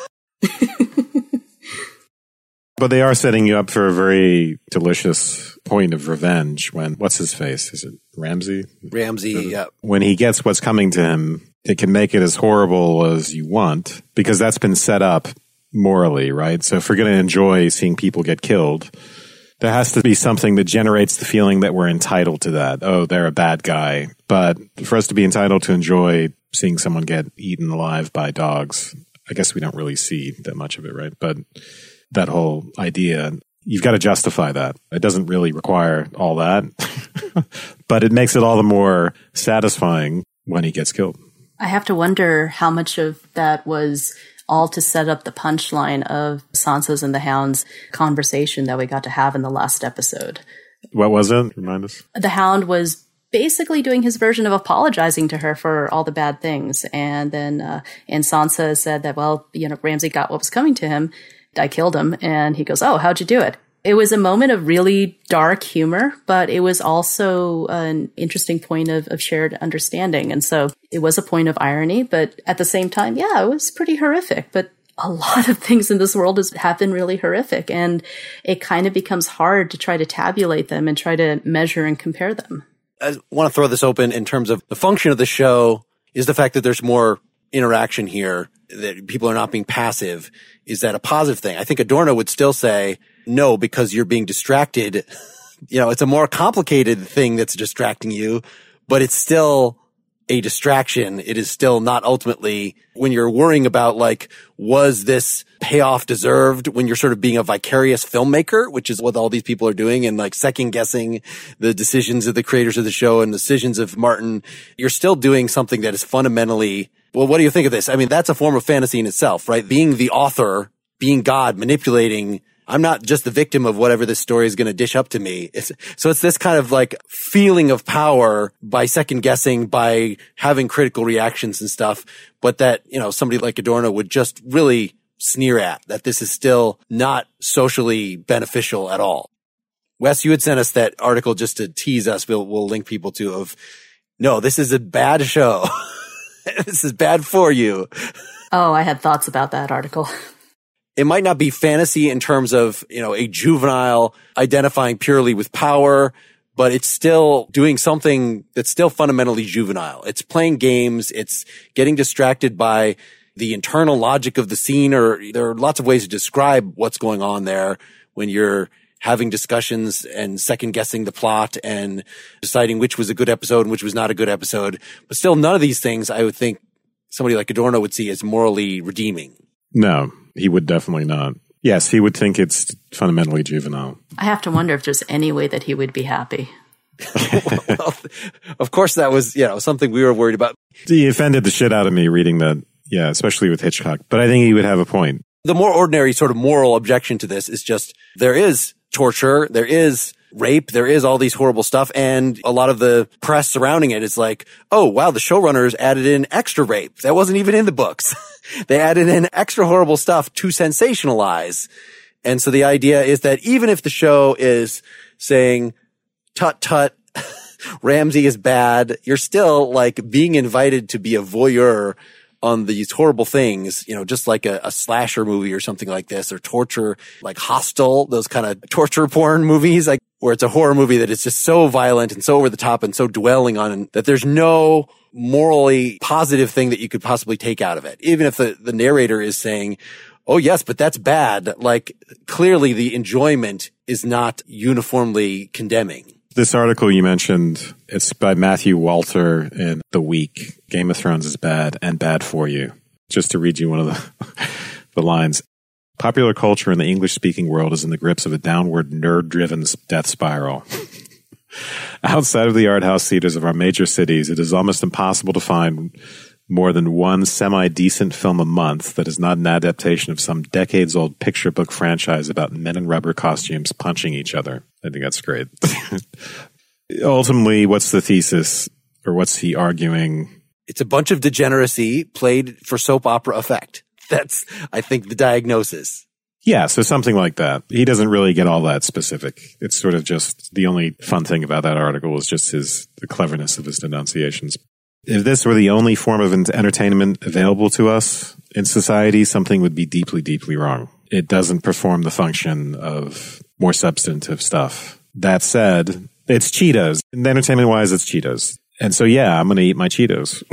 But they are setting you up for a very delicious point of revenge when, what's his face? Is it Ramsay? Ramsay, yeah. When he gets what's coming to him, it can make it as horrible as you want, because that's been set up morally, right? So if we're going to enjoy seeing people get killed, there has to be something that generates the feeling that we're entitled to that. Oh, they're a bad guy. But for us to be entitled to enjoy seeing someone get eaten alive by dogs, I guess we don't really see that much of it, right? But that whole idea, you've got to justify that. It doesn't really require all that, but it makes it all the more satisfying when he gets killed. I have to wonder how much of that was all to set up the punchline of Sansa's and the Hound's conversation that we got to have in the last episode. What was it? Remind us. The Hound was basically doing his version of apologizing to her for all the bad things. And then, uh, and Sansa said that, well, you know, Ramsay got what was coming to him. I killed him. And he goes, oh, how'd you do it? It was a moment of really dark humor, but it was also an interesting point of, of shared understanding. And so it was a point of irony, but at the same time, yeah, it was pretty horrific. But a lot of things in this world is, have been really horrific, and it kind of becomes hard to try to tabulate them and try to measure and compare them. I want to throw this open in terms of the function of the show is the fact that there's more interaction here, that people are not being passive. Is that a positive thing? I think Adorno would still say, no, because you're being distracted. You know, it's a more complicated thing that's distracting you, but it's still a distraction. It is still not ultimately when you're worrying about, like, was this payoff deserved, when you're sort of being a vicarious filmmaker, which is what all these people are doing, and like second guessing the decisions of the creators of the show and decisions of Martin. You're still doing something that is fundamentally, well, what do you think of this? I mean, that's a form of fantasy in itself, right? Being the author, being God, manipulating. I'm not just the victim of whatever this story is going to dish up to me. It's, so it's this kind of like feeling of power by second guessing, by having critical reactions and stuff, but that, you know, somebody like Adorno would just really sneer at, that this is still not socially beneficial at all. Wes, you had sent us that article just to tease us. We'll, we'll link people to of, no, this is a bad show. This is bad for you. Oh, I had thoughts about that article. It might not be fantasy in terms of, you know, a juvenile identifying purely with power, but it's still doing something that's still fundamentally juvenile. It's playing games. It's getting distracted by the internal logic of the scene, or there are lots of ways to describe what's going on there when you're having discussions and second guessing the plot and deciding which was a good episode and which was not a good episode. But still, none of these things I would think somebody like Adorno would see as morally redeeming. No, he would definitely not. Yes, he would think it's fundamentally juvenile. I have to wonder if there's any way that he would be happy. Well, of course, that was, you know, something we were worried about. He offended the shit out of me reading that, yeah, especially with Hitchcock. But I think he would have a point. The more ordinary sort of moral objection to this is just there is torture, there is rape, there is all these horrible stuff, and a lot of the press surrounding it is like, oh, wow, the showrunners added in extra rape. That wasn't even in the books. They added in extra horrible stuff to sensationalize. And so the idea is that even if the show is saying, tut tut, Ramsey is bad, you're still like being invited to be a voyeur on these horrible things, you know, just like a, a slasher movie or something like this, or torture, like Hostel, those kind of torture porn movies, like where it's a horror movie that is just so violent and so over the top and so dwelling on that there's no morally positive thing that you could possibly take out of it. Even if the, the narrator is saying, oh yes, but that's bad. Like clearly the enjoyment is not uniformly condemning. This article you mentioned, it's by Matthew Walter in The Week. Game of Thrones is bad and bad for you. Just to read you one of the, the lines. Popular culture in the English-speaking world is in the grips of a downward, nerd-driven death spiral. Outside of the art house theaters of our major cities, it is almost impossible to find more than one semi-decent film a month that is not an adaptation of some decades-old picture book franchise about men in rubber costumes punching each other. I think that's great. Ultimately, what's the thesis, or what's he arguing? It's a bunch of degeneracy played for soap opera effect. That's, I think, the diagnosis. Yeah, so something like that. He doesn't really get all that specific. It's sort of just the only fun thing about that article is just his the cleverness of his denunciations. If this were the only form of entertainment available to us in society, something would be deeply, deeply wrong. It doesn't perform the function of more substantive stuff. That said, it's Cheetos. And entertainment-wise, it's Cheetos. And so, yeah, I'm going to eat my Cheetos.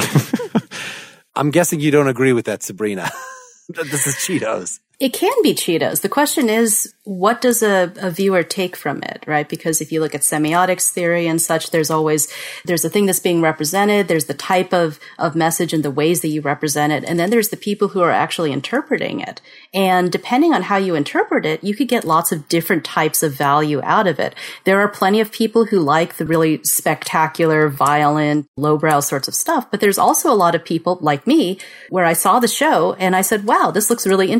I'm guessing you don't agree with that, Sabrina. This is Cheetos. It can be Cheetos. The question is, what does a, a viewer take from it, right? Because if you look at semiotics theory and such, there's always, there's a thing that's being represented, there's the type of, of message and the ways that you represent it, and then there's the people who are actually interpreting it. And depending on how you interpret it, you could get lots of different types of value out of it. There are plenty of people who like the really spectacular, violent, lowbrow sorts of stuff, but there's also a lot of people, like me, where I saw the show and I said, wow, this looks really interesting. Let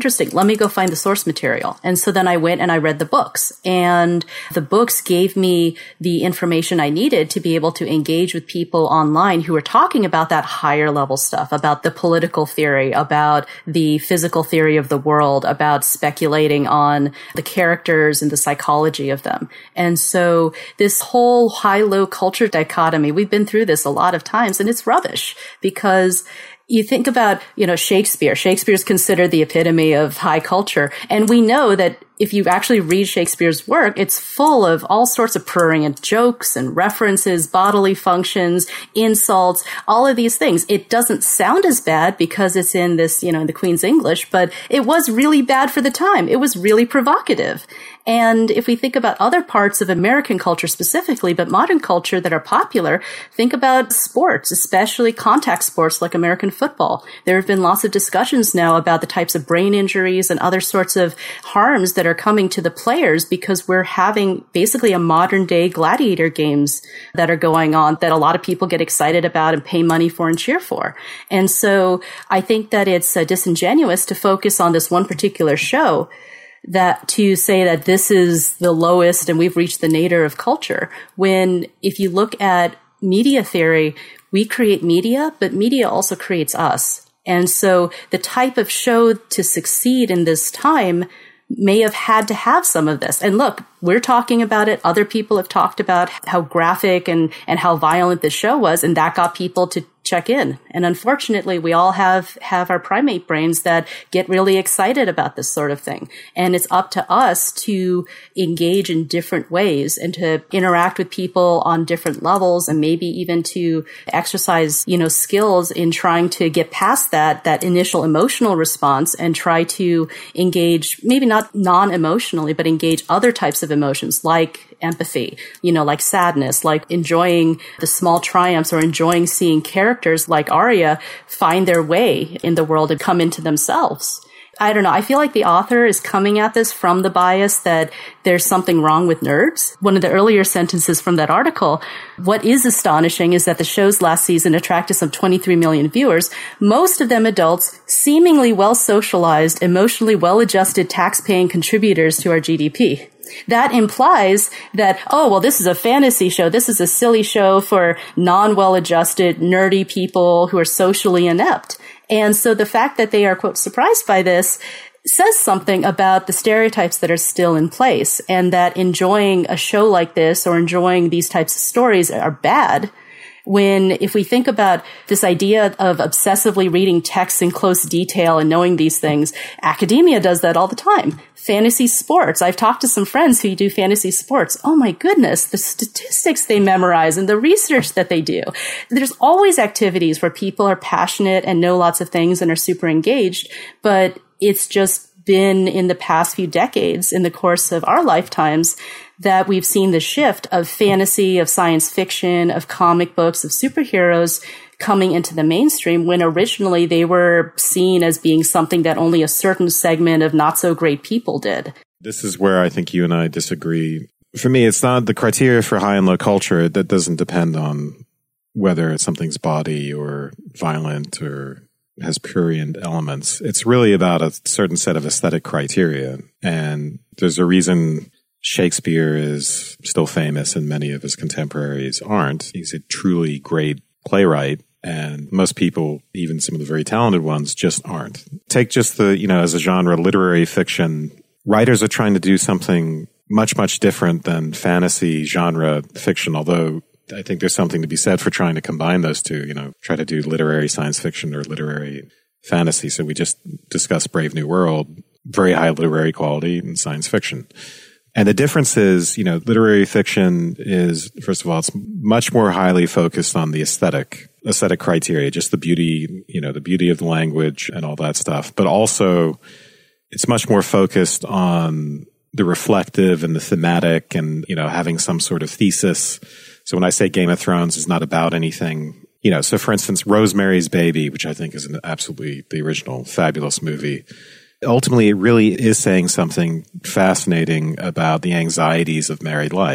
me go find the source material. And so then I went and I read the books, and the books gave me the information I needed to be able to engage with people online who were talking about that higher level stuff, about the political theory, about the physical theory of the world, about speculating on the characters and the psychology of them. And so this whole high-low culture dichotomy, we've been through this a lot of times, and it's rubbish because you think about, you know, Shakespeare. Shakespeare's considered the epitome of high culture. And we know that if you actually read Shakespeare's work, it's full of all sorts of prurient jokes and references, bodily functions, insults, all of these things. It doesn't sound as bad because it's in this, you know, in the Queen's English, but it was really bad for the time. It was really provocative. And if we think about other parts of American culture specifically, but modern culture that are popular, think about sports, especially contact sports like American football. There have been lots of discussions now about the types of brain injuries and other sorts of harms that are coming to the players because we're having basically a modern day gladiator games that are going on that a lot of people get excited about and pay money for and cheer for. And so I think that it's uh, disingenuous to focus on this one particular show, that to say that this is the lowest and we've reached the nadir of culture, when if you look at media theory, we create media, but media also creates us. And so the type of show to succeed in this time may have had to have some of this. And look, we're talking about it. Other people have talked about how graphic and, and how violent the show was, and that got people to check in. And unfortunately, we all have, have our primate brains that get really excited about this sort of thing. And it's up to us to engage in different ways and to interact with people on different levels, and maybe even to exercise, you know, skills in trying to get past that, that initial emotional response and try to engage, maybe not non-emotionally, but engage other types of emotions like empathy, you know, like sadness, like enjoying the small triumphs or enjoying seeing characters like Arya find their way in the world and come into themselves. I don't know. I feel like the author is coming at this from the bias that there's something wrong with nerds. One of the earlier sentences from that article, what is astonishing is that the show's last season attracted some twenty-three million viewers, most of them adults, seemingly well-socialized, emotionally well-adjusted tax-paying contributors to our G D P. That implies that, oh, well, this is a fantasy show. This is a silly show for non-well-adjusted, nerdy people who are socially inept. And so the fact that they are, quote, surprised by this says something about the stereotypes that are still in place, and that enjoying a show like this or enjoying these types of stories are bad. When, if we think about this idea of obsessively reading texts in close detail and knowing these things, academia does that all the time. Fantasy sports. I've talked to some friends who do fantasy sports. Oh my goodness, the statistics they memorize and the research that they do. There's always activities where people are passionate and know lots of things and are super engaged, but it's just been in the past few decades, in the course of our lifetimes, that we've seen the shift of fantasy, of science fiction, of comic books, of superheroes coming into the mainstream, when originally they were seen as being something that only a certain segment of not so great people did. This is where I think you and I disagree. For me, it's not the criteria for high and low culture that doesn't depend on whether something's bawdy or violent or has prurient elements. It's really about a certain set of aesthetic criteria. And there's a reason Shakespeare is still famous and many of his contemporaries aren't. He's a truly great playwright, and most people, even some of the very talented ones, just aren't. Take just the, you know, as a genre, literary fiction, writers are trying to do something much, much different than fantasy genre fiction, although I think there's something to be said for trying to combine those two, you know, try to do literary science fiction or literary fantasy. So we just discussed Brave New World, very high literary quality in science fiction. And the difference is, you know, literary fiction is, first of all, it's much more highly focused on the aesthetic, aesthetic criteria, just the beauty, you know, the beauty of the language and all that stuff. But also it's much more focused on the reflective and the thematic and, you know, having some sort of thesis. So when I say Game of Thrones is not about anything, you know, so for instance, Rosemary's Baby, which I think is an absolutely the original fabulous movie. Ultimately, it really is saying something fascinating about the anxieties of married life.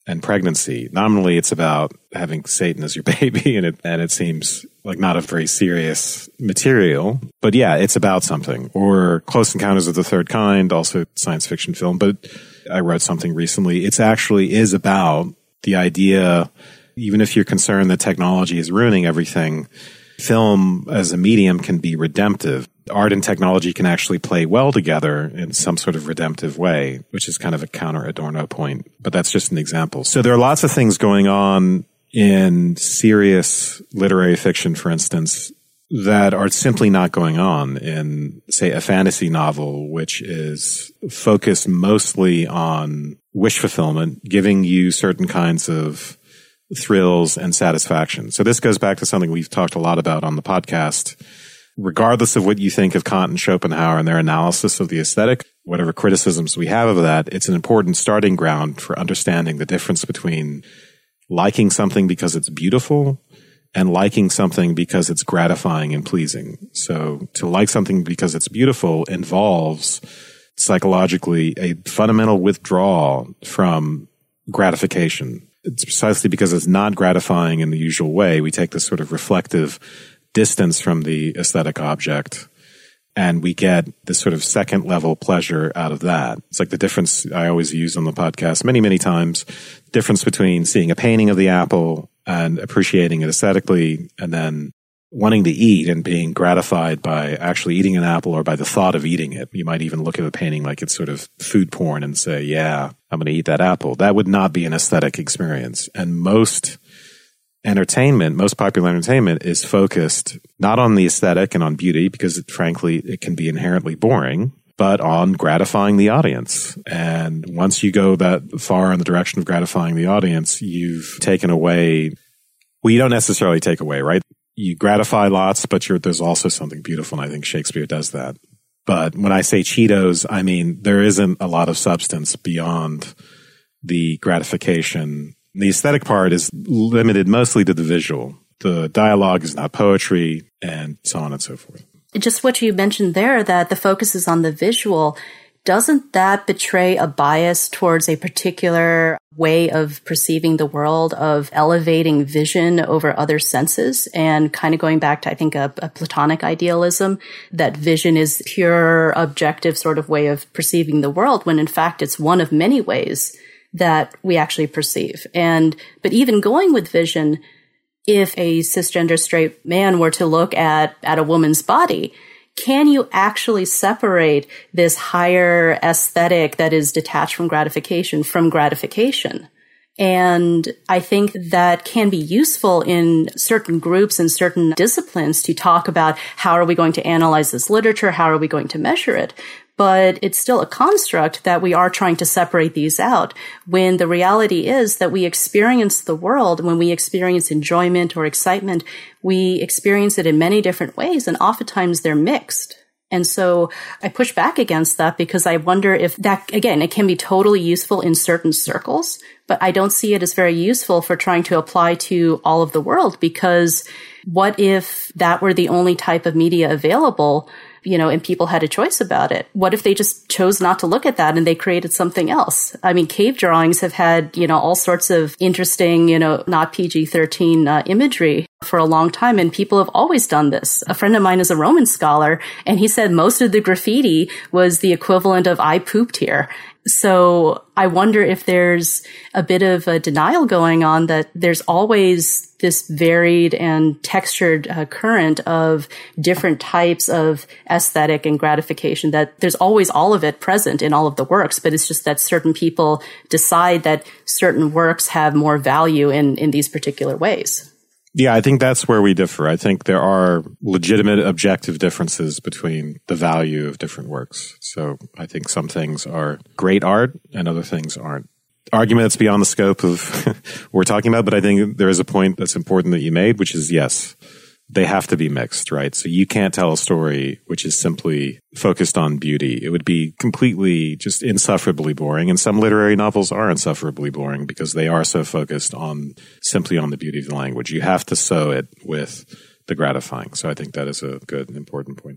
and pregnancy. Nominally, it's about having Satan as your baby, and it and it seems like not a very serious material. But yeah, it's about something. Or Close Encounters of the Third Kind, also science fiction film. But I wrote something recently. It's actually is about the idea, even if you're concerned that technology is ruining everything, film as a medium can be redemptive. Art and technology can actually play well together in some sort of redemptive way, which is kind of a counter Adorno point. But that's just an example. So there are lots of things going on in serious literary fiction, for instance, that are simply not going on in, say, a fantasy novel, which is focused mostly on wish fulfillment, giving you certain kinds of thrills and satisfaction. So this goes back to something we've talked a lot about on the podcast. Regardless of what you think of Kant and Schopenhauer and their analysis of the aesthetic, whatever criticisms we have of that, it's an important starting ground for understanding the difference between liking something because it's beautiful and liking something because it's gratifying and pleasing. So to like something because it's beautiful involves psychologically a fundamental withdrawal from gratification. It's precisely because it's not gratifying in the usual way. We take this sort of reflective distance from the aesthetic object, and we get this sort of second level pleasure out of that. It's like the difference I always use on the podcast many, many times, difference between seeing a painting of the apple and appreciating it aesthetically, and then wanting to eat and being gratified by actually eating an apple or by the thought of eating it. You might even look at a painting like it's sort of food porn and say, yeah, I'm going to eat that apple. That would not be an aesthetic experience. And most entertainment, most popular entertainment is focused not on the aesthetic and on beauty, because it, frankly, it can be inherently boring, but on gratifying the audience. And once you go that far in the direction of gratifying the audience, you've taken away, well, you don't necessarily take away, right? You gratify lots, but you're, there's also something beautiful, and I think Shakespeare does that. But when I say Cheetos, I mean, there isn't a lot of substance beyond the gratification. The aesthetic part is limited mostly to the visual. The dialogue is not poetry, and so on and so forth. Just what you mentioned there, that the focus is on the visual, doesn't that betray a bias towards a particular way of perceiving the world, of elevating vision over other senses, and kind of going back to, I think, a, a Platonic idealism, that vision is pure, objective sort of way of perceiving the world, when in fact it's one of many ways that we actually perceive. And, but even going with vision, if a cisgender straight man were to look at, at a woman's body, can you actually separate this higher aesthetic that is detached from gratification from gratification? And I think that can be useful in certain groups and certain disciplines to talk about how are we going to analyze this literature? How are we going to measure it? But it's still a construct that we are trying to separate these out, when the reality is that we experience the world, when we experience enjoyment or excitement, we experience it in many different ways, and oftentimes they're mixed. And so I push back against that, because I wonder if that, again, it can be totally useful in certain circles, but I don't see it as very useful for trying to apply to all of the world, because what if that were the only type of media available, you know, and people had a choice about it? What if they just chose not to look at that and they created something else? I mean, cave drawings have had, you know, all sorts of interesting, you know, not P G thirteen uh, imagery for a long time, and people have always done this. A friend of mine is a Roman scholar, and he said most of the graffiti was the equivalent of "I pooped here." So I wonder if there's a bit of a denial going on, that there's always this varied and textured uh, current of different types of aesthetic and gratification, that there's always all of it present in all of the works, but it's just that certain people decide that certain works have more value in, in these particular ways. Yeah, I think that's where we differ. I think there are legitimate objective differences between the value of different works. So I think some things are great art and other things aren't. Argument that's beyond the scope of what we're talking about, but I think there is a point that's important that you made, which is, yes, they have to be mixed, right? So you can't tell a story which is simply focused on beauty. It would be completely just insufferably boring. And some literary novels are insufferably boring because they are so focused on simply on the beauty of the language. You have to sew it with the gratifying. So I think that is a good and important point.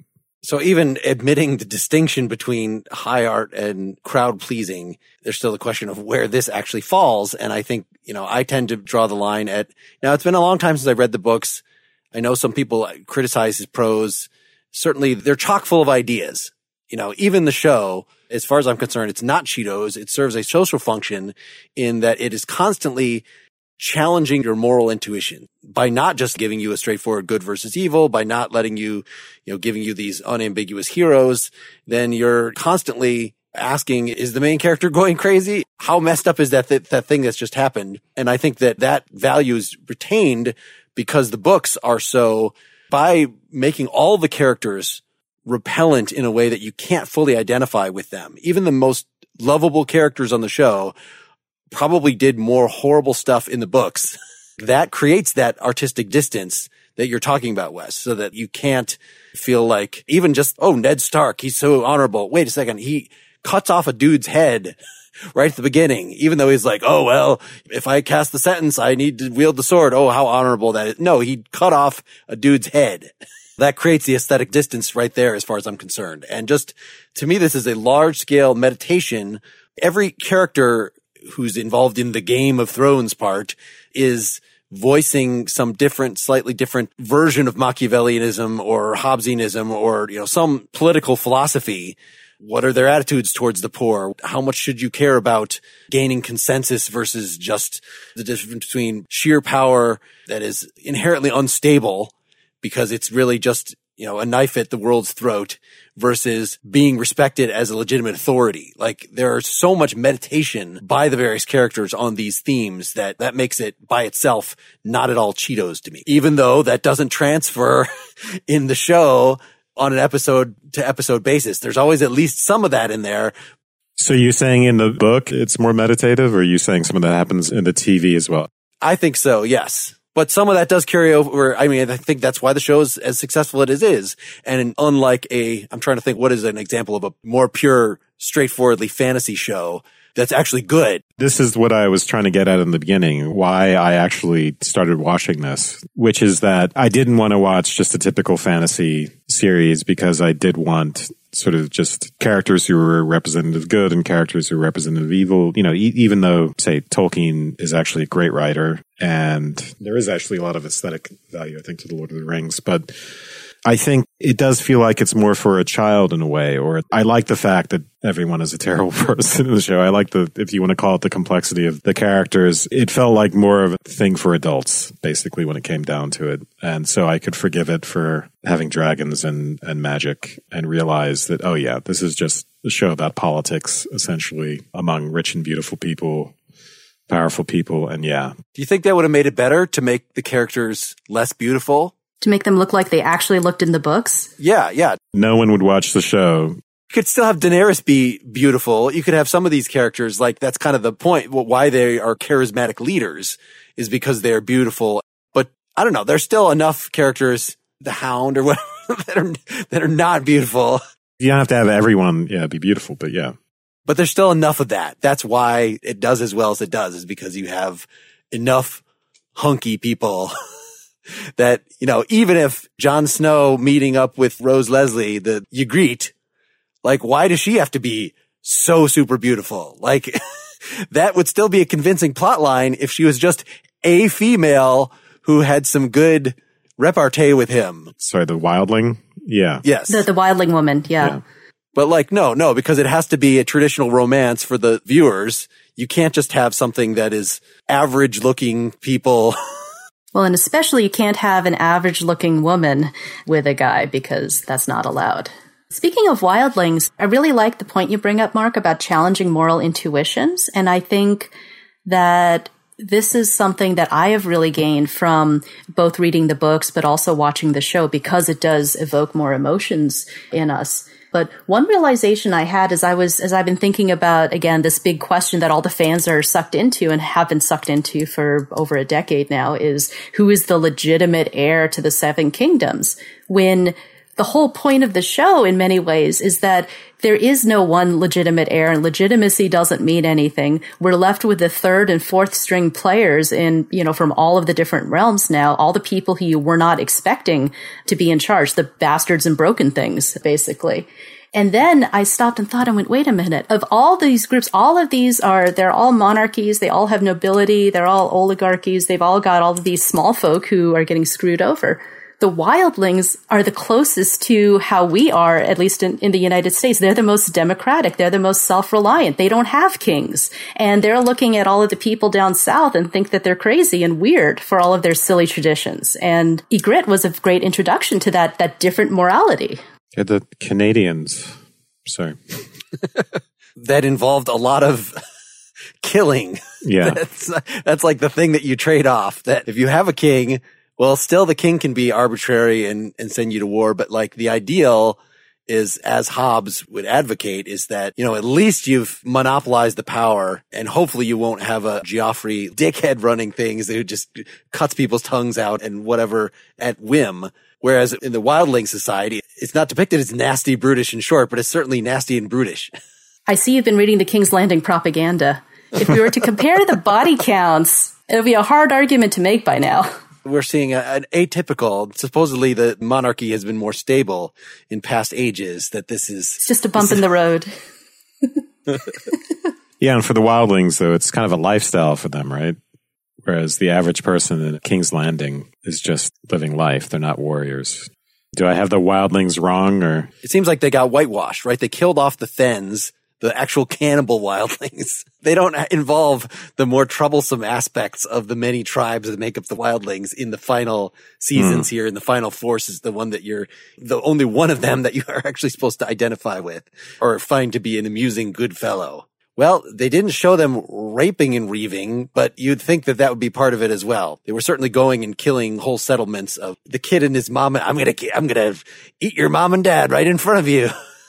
So even admitting the distinction between high art and crowd pleasing, there's still the question of where this actually falls. And I think, you know, I tend to draw the line at, now it's been a long time since I've read the books. I know some people criticize his prose. Certainly they're chock full of ideas. You know, even the show, as far as I'm concerned, it's not Cheetos. It serves a social function in that it is constantly challenging your moral intuition by not just giving you a straightforward good versus evil, by not letting you, you know, giving you these unambiguous heroes. Then you're constantly asking, is the main character going crazy? How messed up is that, th- that thing that's just happened? And I think that that value is retained because the books are so, by making all the characters repellent in a way that you can't fully identify with them. Even the most lovable characters on the show probably did more horrible stuff in the books. That creates that artistic distance that you're talking about, Wes, so that you can't feel like even just, oh, Ned Stark, he's so honorable. Wait a second. He cuts off a dude's head right at the beginning, even though he's like, oh, well, if I cast the sentence, I need to wield the sword. Oh, how honorable that is. No, he cut off a dude's head. That creates the aesthetic distance right there as far as I'm concerned. And just to me, this is a large scale meditation. Every character who's involved in the Game of Thrones part is voicing some different, slightly different version of Machiavellianism or Hobbesianism or, you know, some political philosophy. What are their attitudes towards the poor? How much should you care about gaining consensus versus just the difference between sheer power that is inherently unstable because it's really just, you know, a knife at the world's throat versus being respected as a legitimate authority. Like there is so much meditation by the various characters on these themes that that makes it by itself not at all Cheetos to me, even though that doesn't transfer in the show on an episode to episode basis. There's always at least some of that in there. So you're saying in the book it's more meditative, or are you saying some of that happens in the T V as well? I think so, yes. But some of that does carry over. I mean, I think that's why the show is as successful as it is. And unlike a, I'm trying to think what is an example of a more pure, straightforwardly fantasy show that's actually good. This is what I was trying to get at in the beginning, why I actually started watching this, which is that I didn't want to watch just a typical fantasy series because I did want sort of just characters who were representative of good and characters who were representative of evil. You know, e- even though, say, Tolkien is actually a great writer and there is actually a lot of aesthetic value, I think, to The Lord of the Rings, but I think it does feel like it's more for a child in a way, or I like the fact that everyone is a terrible person in the show. I like the, if you want to call it the complexity of the characters, it felt like more of a thing for adults, basically, when it came down to it. And so I could forgive it for having dragons and, and magic and realize that, oh yeah, this is just a show about politics, essentially, among rich and beautiful people, powerful people. And yeah. Do you think that would have made it better to make the characters less beautiful? To make them look like they actually looked in the books? Yeah, yeah. No one would watch the show. You could still have Daenerys be beautiful. You could have some of these characters, like that's kind of the point. Why they are charismatic leaders is because they're beautiful. But I don't know. There's still enough characters, the Hound or whatever, that are, that are not beautiful. You don't have to have everyone, yeah, be beautiful, but yeah. But there's still enough of that. That's why it does as well as it does, is because you have enough hunky people that, you know, even if Jon Snow meeting up with Rose Leslie, the Ygritte, like, why does she have to be so super beautiful? Like, that would still be a convincing plot line if she was just a female who had some good repartee with him. Sorry, the wildling? Yeah. Yes. The, the wildling woman, yeah. yeah. But like, no, no, because it has to be a traditional romance for the viewers. You can't just have something that is average looking people. Well, and especially you can't have an average-looking woman with a guy because that's not allowed. Speaking of wildlings, I really like the point you bring up, Mark, about challenging moral intuitions. And I think that this is something that I have really gained from both reading the books but also watching the show because it does evoke more emotions in us. But one realization I had as I was, as I've been thinking about, again, this big question that all the fans are sucked into and have been sucked into for over a decade now is who is the legitimate heir to the Seven Kingdoms? When the whole point of the show in many ways is that there is no one legitimate heir, and legitimacy doesn't mean anything. We're left with the third and fourth string players in, you know, from all of the different realms now, all the people who you were not expecting to be in charge, the bastards and broken things, basically. And then I stopped and thought and went, wait a minute, of all these groups, all of these are, they're all monarchies, they all have nobility, they're all oligarchies, they've all got all of these small folk who are getting screwed over. The wildlings are the closest to how we are, at least in, in the United States. They're the most democratic. They're the most self-reliant. They don't have kings. And they're looking at all of the people down south and think that they're crazy and weird for all of their silly traditions. And Ygritte was a great introduction to that, that different morality. Yeah, the Canadians. Sorry. That involved a lot of killing. Yeah. That's, that's like the thing that you trade off. That if you have a king, well, still the king can be arbitrary and, and send you to war. But like the ideal is, as Hobbes would advocate, is that, you know, at least you've monopolized the power, and hopefully you won't have a Joffrey dickhead running things who just cuts people's tongues out and whatever at whim. Whereas in the wildling society, it's not depicted as nasty, brutish, and short, but it's certainly nasty and brutish. I see you've been reading the King's Landing propaganda. If we were to compare the body counts, it would be a hard argument to make by now. We're seeing a, an atypical, supposedly the monarchy has been more stable in past ages, that this is... It's just a bump in the road. Yeah, and for the wildlings, though, it's kind of a lifestyle for them, right? Whereas the average person in King's Landing is just living life. They're not warriors. Do I have the wildlings wrong, or? It seems like they got whitewashed, right? They killed off the Thenns, the actual cannibal wildlings. They don't involve the more troublesome aspects of the many tribes that make up the wildlings in the final seasons mm. here. In the final force is the one that you're, the only one of them that you are actually supposed to identify with or find to be an amusing good fellow. Well, they didn't show them raping and reaving, but you'd think that that would be part of it as well. They were certainly going and killing whole settlements of the kid and his mom. I'm going to, I'm going to eat your mom and dad right in front of you.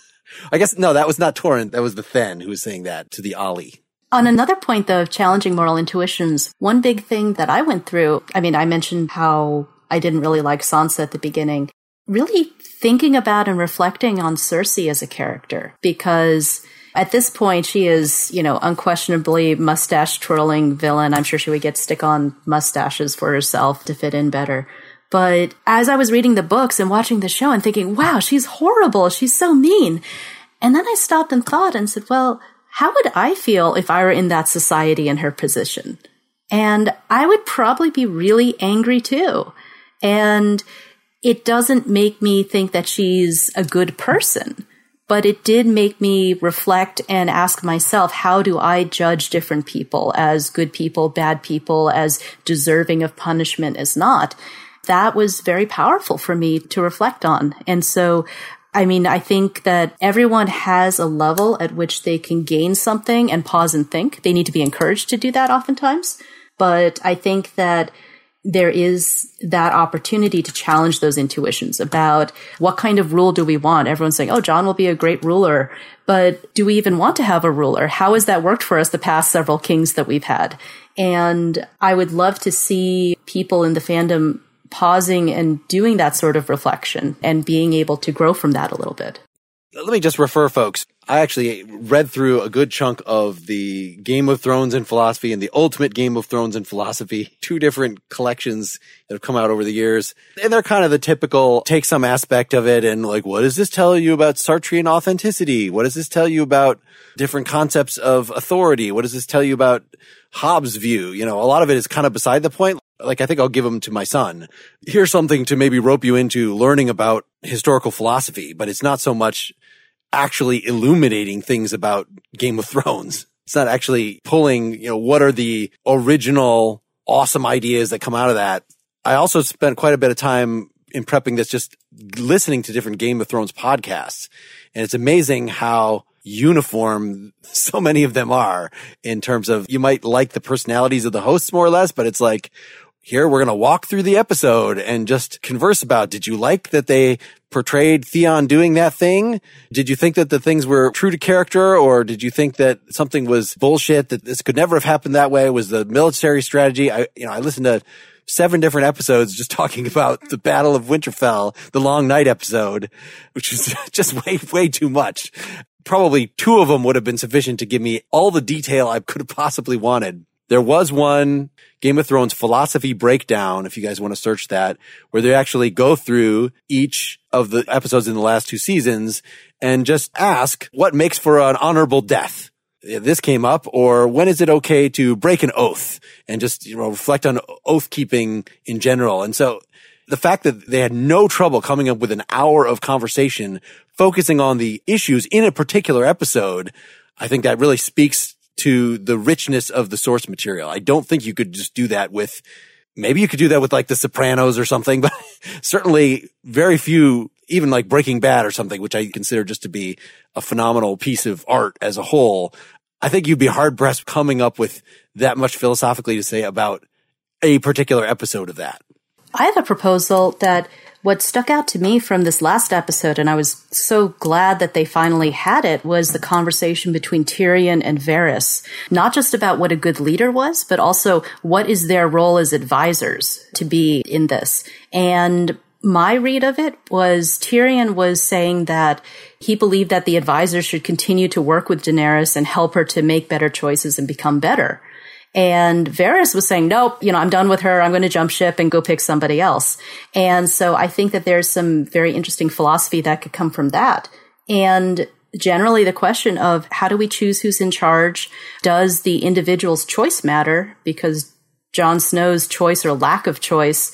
I guess, no, that was not Torrent. That was the Thenn who was saying that to the Ollie. On another point, though, of challenging moral intuitions, one big thing that I went through, I mean, I mentioned how I didn't really like Sansa at the beginning, really thinking about and reflecting on Cersei as a character, because at this point, she is, you know, unquestionably mustache twirling villain. I'm sure she would get stick-on mustaches for herself to fit in better. But as I was reading the books and watching the show and thinking, wow, she's horrible. She's so mean. And then I stopped and thought and said, well, how would I feel if I were in that society in her position? And I would probably be really angry too. And it doesn't make me think that she's a good person. But it did make me reflect and ask myself, how do I judge different people as good people, bad people, as deserving of punishment as not? That was very powerful for me to reflect on. And so, I mean, I think that everyone has a level at which they can gain something and pause and think. They need to be encouraged to do that oftentimes. But I think that there is that opportunity to challenge those intuitions about what kind of rule do we want? Everyone's saying, oh, Jon will be a great ruler. But do we even want to have a ruler? How has that worked for us the past several kings that we've had? And I would love to see people in the fandom pausing and doing that sort of reflection and being able to grow from that a little bit. Let me just refer folks. I actually read through a good chunk of the Game of Thrones in Philosophy and the Ultimate Game of Thrones in Philosophy, two different collections that have come out over the years. And they're kind of the typical take some aspect of it and like, what does this tell you about Sartrean authenticity? What does this tell you about different concepts of authority? What does this tell you about Hobbes' view? You know, a lot of it is kind of beside the point. Like, I think I'll give them to my son. Here's something to maybe rope you into learning about historical philosophy, but it's not so much actually illuminating things about Game of Thrones. It's not actually pulling, you know, what are the original awesome ideas that come out of that. I also spent quite a bit of time in prepping this, just listening to different Game of Thrones podcasts. And it's amazing how uniform so many of them are in terms of, you might like the personalities of the hosts more or less, but it's like, here we're going to walk through the episode and just converse about, did you like that they portrayed Theon doing that thing? Did you think that the things were true to character, or did you think that something was bullshit, that this could never have happened that way? Was the military strategy? I, you know, I listened to seven different episodes just talking about the Battle of Winterfell, the Long Night episode, which is just way, way too much. Probably two of them would have been sufficient to give me all the detail I could have possibly wanted. There was one Game of Thrones philosophy breakdown, if you guys want to search that, where they actually go through each of the episodes in the last two seasons and just ask what makes for an honorable death. This came up, or when is it okay to break an oath, and just, you know, reflect on oath keeping in general. And so the fact that they had no trouble coming up with an hour of conversation focusing on the issues in a particular episode, I think that really speaks to the richness of the source material. I don't think you could just do that with, maybe you could do that with like The Sopranos or something, but certainly very few, even like Breaking Bad or something, which I consider just to be a phenomenal piece of art as a whole. I think you'd be hard pressed coming up with that much philosophically to say about a particular episode of that. I have a proposal that what stuck out to me from this last episode, and I was so glad that they finally had it, was the conversation between Tyrion and Varys. Not just about what a good leader was, but also what is their role as advisors to be in this. And my read of it was Tyrion was saying that he believed that the advisors should continue to work with Daenerys and help her to make better choices and become better. And Varys was saying, nope, you know, I'm done with her. I'm going to jump ship and go pick somebody else. And so I think that there's some very interesting philosophy that could come from that. And generally the question of how do we choose who's in charge? Does the individual's choice matter? Because Jon Snow's choice or lack of choice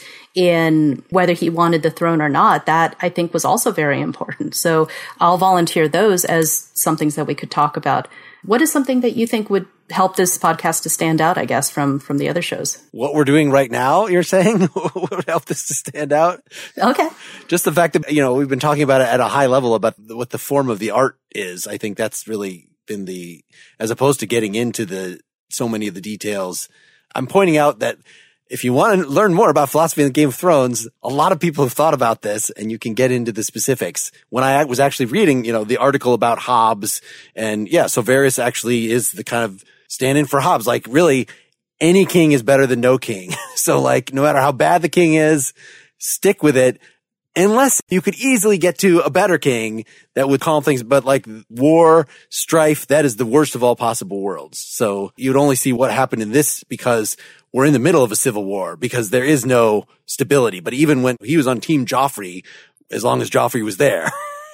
in whether he wanted the throne or not, that I think was also very important. So I'll volunteer those as some things that we could talk about. What is something that you think would help this podcast to stand out, I guess, from, from the other shows? What we're doing right now, you're saying, would help this to stand out? Okay. Just the fact that, you know, we've been talking about it at a high level about what the form of the art is. I think that's really been the, as opposed to getting into the, so many of the details. I'm pointing out that if you want to learn more about philosophy in Game of Thrones, a lot of people have thought about this, and you can get into the specifics. When I was actually reading, you know, the article about Hobbes, and yeah, so Varys actually is the kind of stand-in for Hobbes. Like, really, any king is better than no king. So, like, no matter how bad the king is, stick with it. Unless you could easily get to a better king that would calm things, but like war, strife, that is the worst of all possible worlds. So you'd only see what happened in this because we're in the middle of a civil war, because there is no stability. But even when he was on Team Joffrey, as long as Joffrey was there.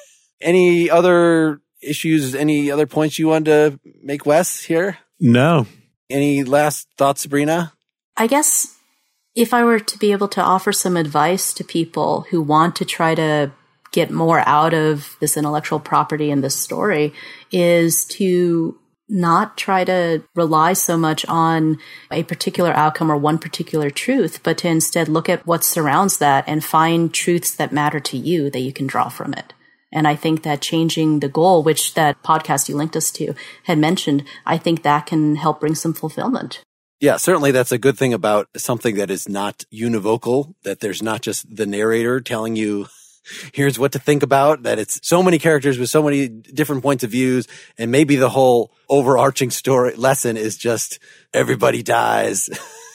Any other issues, any other points you wanted to make, Wes, here? No. Any last thoughts, Sabrina? I guess if I were to be able to offer some advice to people who want to try to get more out of this intellectual property in this story, is to not try to rely so much on a particular outcome or one particular truth, but to instead look at what surrounds that and find truths that matter to you that you can draw from it. And I think that changing the goal, which that podcast you linked us to had mentioned, I think that can help bring some fulfillment. Yeah, certainly that's a good thing about something that is not univocal, that there's not just the narrator telling you, here's what to think about, that it's so many characters with so many different points of views, and maybe the whole overarching story lesson is just everybody dies.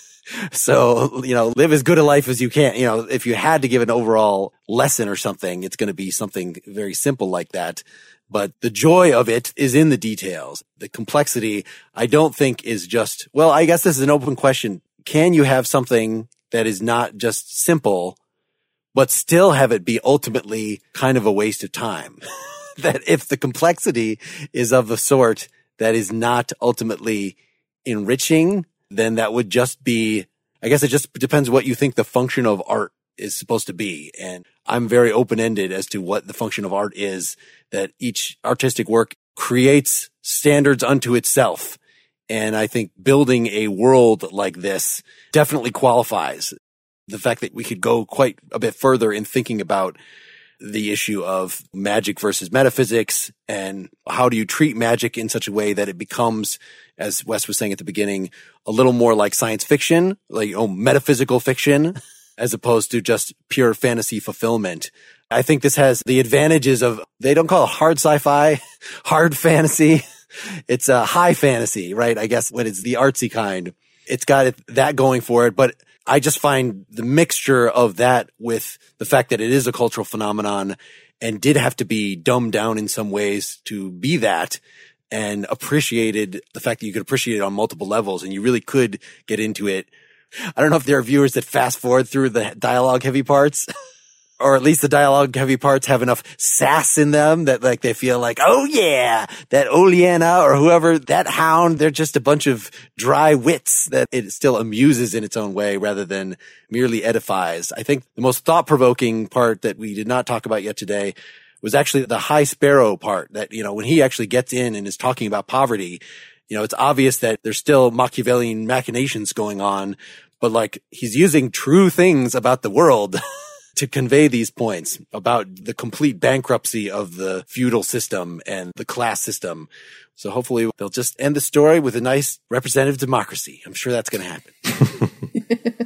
So, you know, live as good a life as you can. You know, if you had to give an overall lesson or something, it's going to be something very simple like that. But the joy of it is in the details. The complexity, I don't think, is just, well, I guess this is an open question. Can you have something that is not just simple, but still have it be ultimately kind of a waste of time? That if the complexity is of the sort that is not ultimately enriching, then that would just be, I guess it just depends what you think the function of art is supposed to be. And I'm very open-ended as to what the function of art is, that each artistic work creates standards unto itself. And I think building a world like this definitely qualifies. The fact that we could go quite a bit further in thinking about the issue of magic versus metaphysics, and how do you treat magic in such a way that it becomes, as Wes was saying at the beginning, a little more like science fiction, like, oh, metaphysical fiction, as opposed to just pure fantasy fulfillment. I think this has the advantages of, they don't call it hard sci-fi, hard fantasy. It's a high fantasy, right? I guess when it's the artsy kind, it's got that going for it. But I just find the mixture of that with the fact that it is a cultural phenomenon and did have to be dumbed down in some ways to be that, and appreciated the fact that you could appreciate it on multiple levels and you really could get into it. I don't know if there are viewers that fast forward through the dialogue heavy parts. Or at least the dialogue heavy parts have enough sass in them that like they feel like, oh yeah, that Olenna or whoever, that hound, they're just a bunch of dry wits that it still amuses in its own way rather than merely edifies. I think the most thought-provoking part that we did not talk about yet today was actually the High Sparrow part, that, you know, when he actually gets in and is talking about poverty, you know, it's obvious that there's still Machiavellian machinations going on, but like he's using true things about the world to convey these points about the complete bankruptcy of the feudal system and the class system. So hopefully they'll just end the story with a nice representative democracy. I'm sure that's going to happen.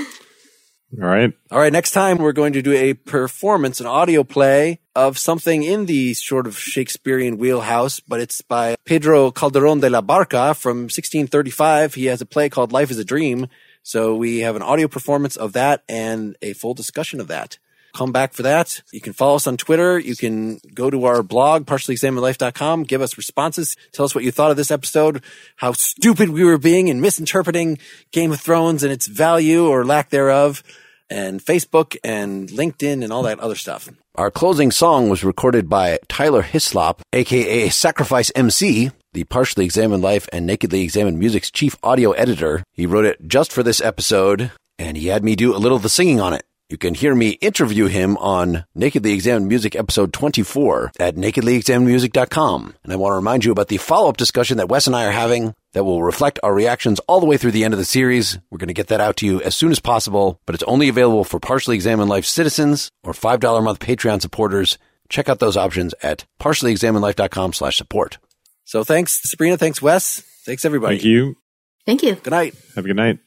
All right. All right. Next time we're going to do a performance, an audio play of something in the sort of Shakespearean wheelhouse, but it's by Pedro Calderón de la Barca from sixteen thirty-five. He has a play called Life is a Dream. So we have an audio performance of that and a full discussion of that. Come back for that. You can follow us on Twitter. You can go to our blog, partially examined life dot com, give us responses. Tell us what you thought of this episode, how stupid we were being in misinterpreting Game of Thrones and its value or lack thereof, and Facebook and LinkedIn and all that other stuff. Our closing song was recorded by Tyler Hislop, a k a. Sacrifice M C, the Partially Examined Life and Nakedly Examined Music's chief audio editor. He wrote it just for this episode, and he had me do a little of the singing on it. You can hear me interview him on Nakedly Examined Music episode twenty-four at nakedly examined music dot com. And I want to remind you about the follow-up discussion that Wes and I are having that will reflect our reactions all the way through the end of the series. We're going to get that out to you as soon as possible, but it's only available for Partially Examined Life citizens or five dollars a month Patreon supporters. Check out those options at partially examined life dot com slash support. So thanks, Sabrina. Thanks, Wes. Thanks, everybody. Thank you. Thank you. Good night. Have a good night.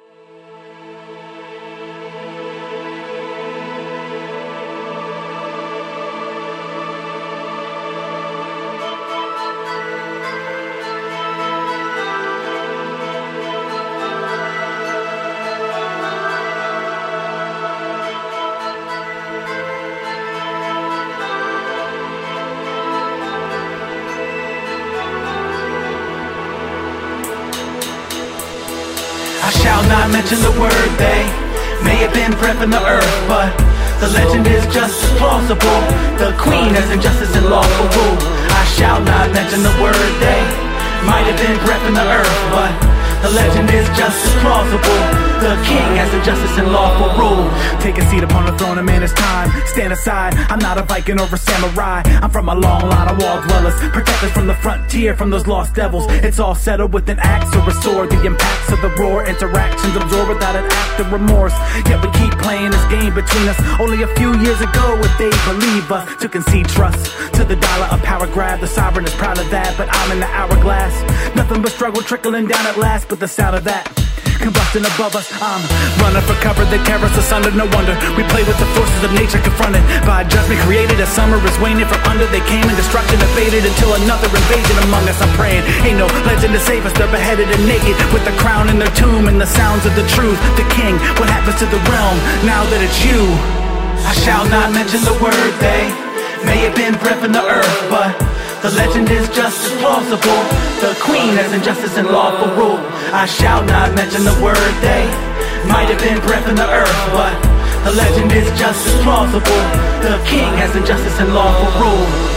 I shall not mention the word they may have been breath in the earth, but the legend is just as plausible. The queen has injustice and lawful rule. I shall not mention the word they might have been breath in the earth, but the legend is just as plausible. The king has injustice and lawful rule. Take a seat upon the throne, a man is time. Stand aside, I'm not a Viking or a samurai. I'm from a long line of wall dwellers, protected from the frontier, from those lost devils. It's all settled with an axe or a sword. The impacts of the roar, interactions absorbed without an act of remorse. Yet we keep playing this game between us. Only a few years ago, if they believe us, to concede trust to the dollar, a power grab. The sovereign is proud of that, but I'm in the hourglass. Nothing but struggle trickling down at last, but the sound of that combusting above us, I'm running for cover. They tear us asunder, no wonder we play with the forces of nature, confronted by judgment created as summer is waning from under. They came and destruction evaded until another invasion among us. I'm praying, ain't no legend to save us. They're beheaded and naked with the crown in their tomb and the sounds of the truth. The king, what happens to the realm now that it's you? I shall not mention the word they may have been breath in the earth, but the legend is just as plausible. The queen has injustice and lawful rule. I shall not mention the word they might have been breath in the earth, but the legend is just as plausible. The king has injustice and lawful rule.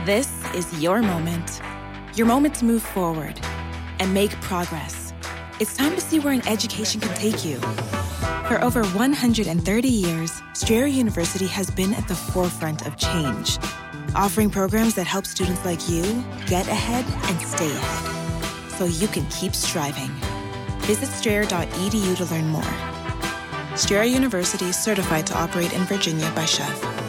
This is your moment. Your moment to move forward and make progress. It's time to see where an education can take you. For over one hundred thirty years, Strayer University has been at the forefront of change, offering programs that help students like you get ahead and stay ahead, so you can keep striving. Visit strayer dot e d u to learn more. Strayer University is certified to operate in Virginia by C H E V.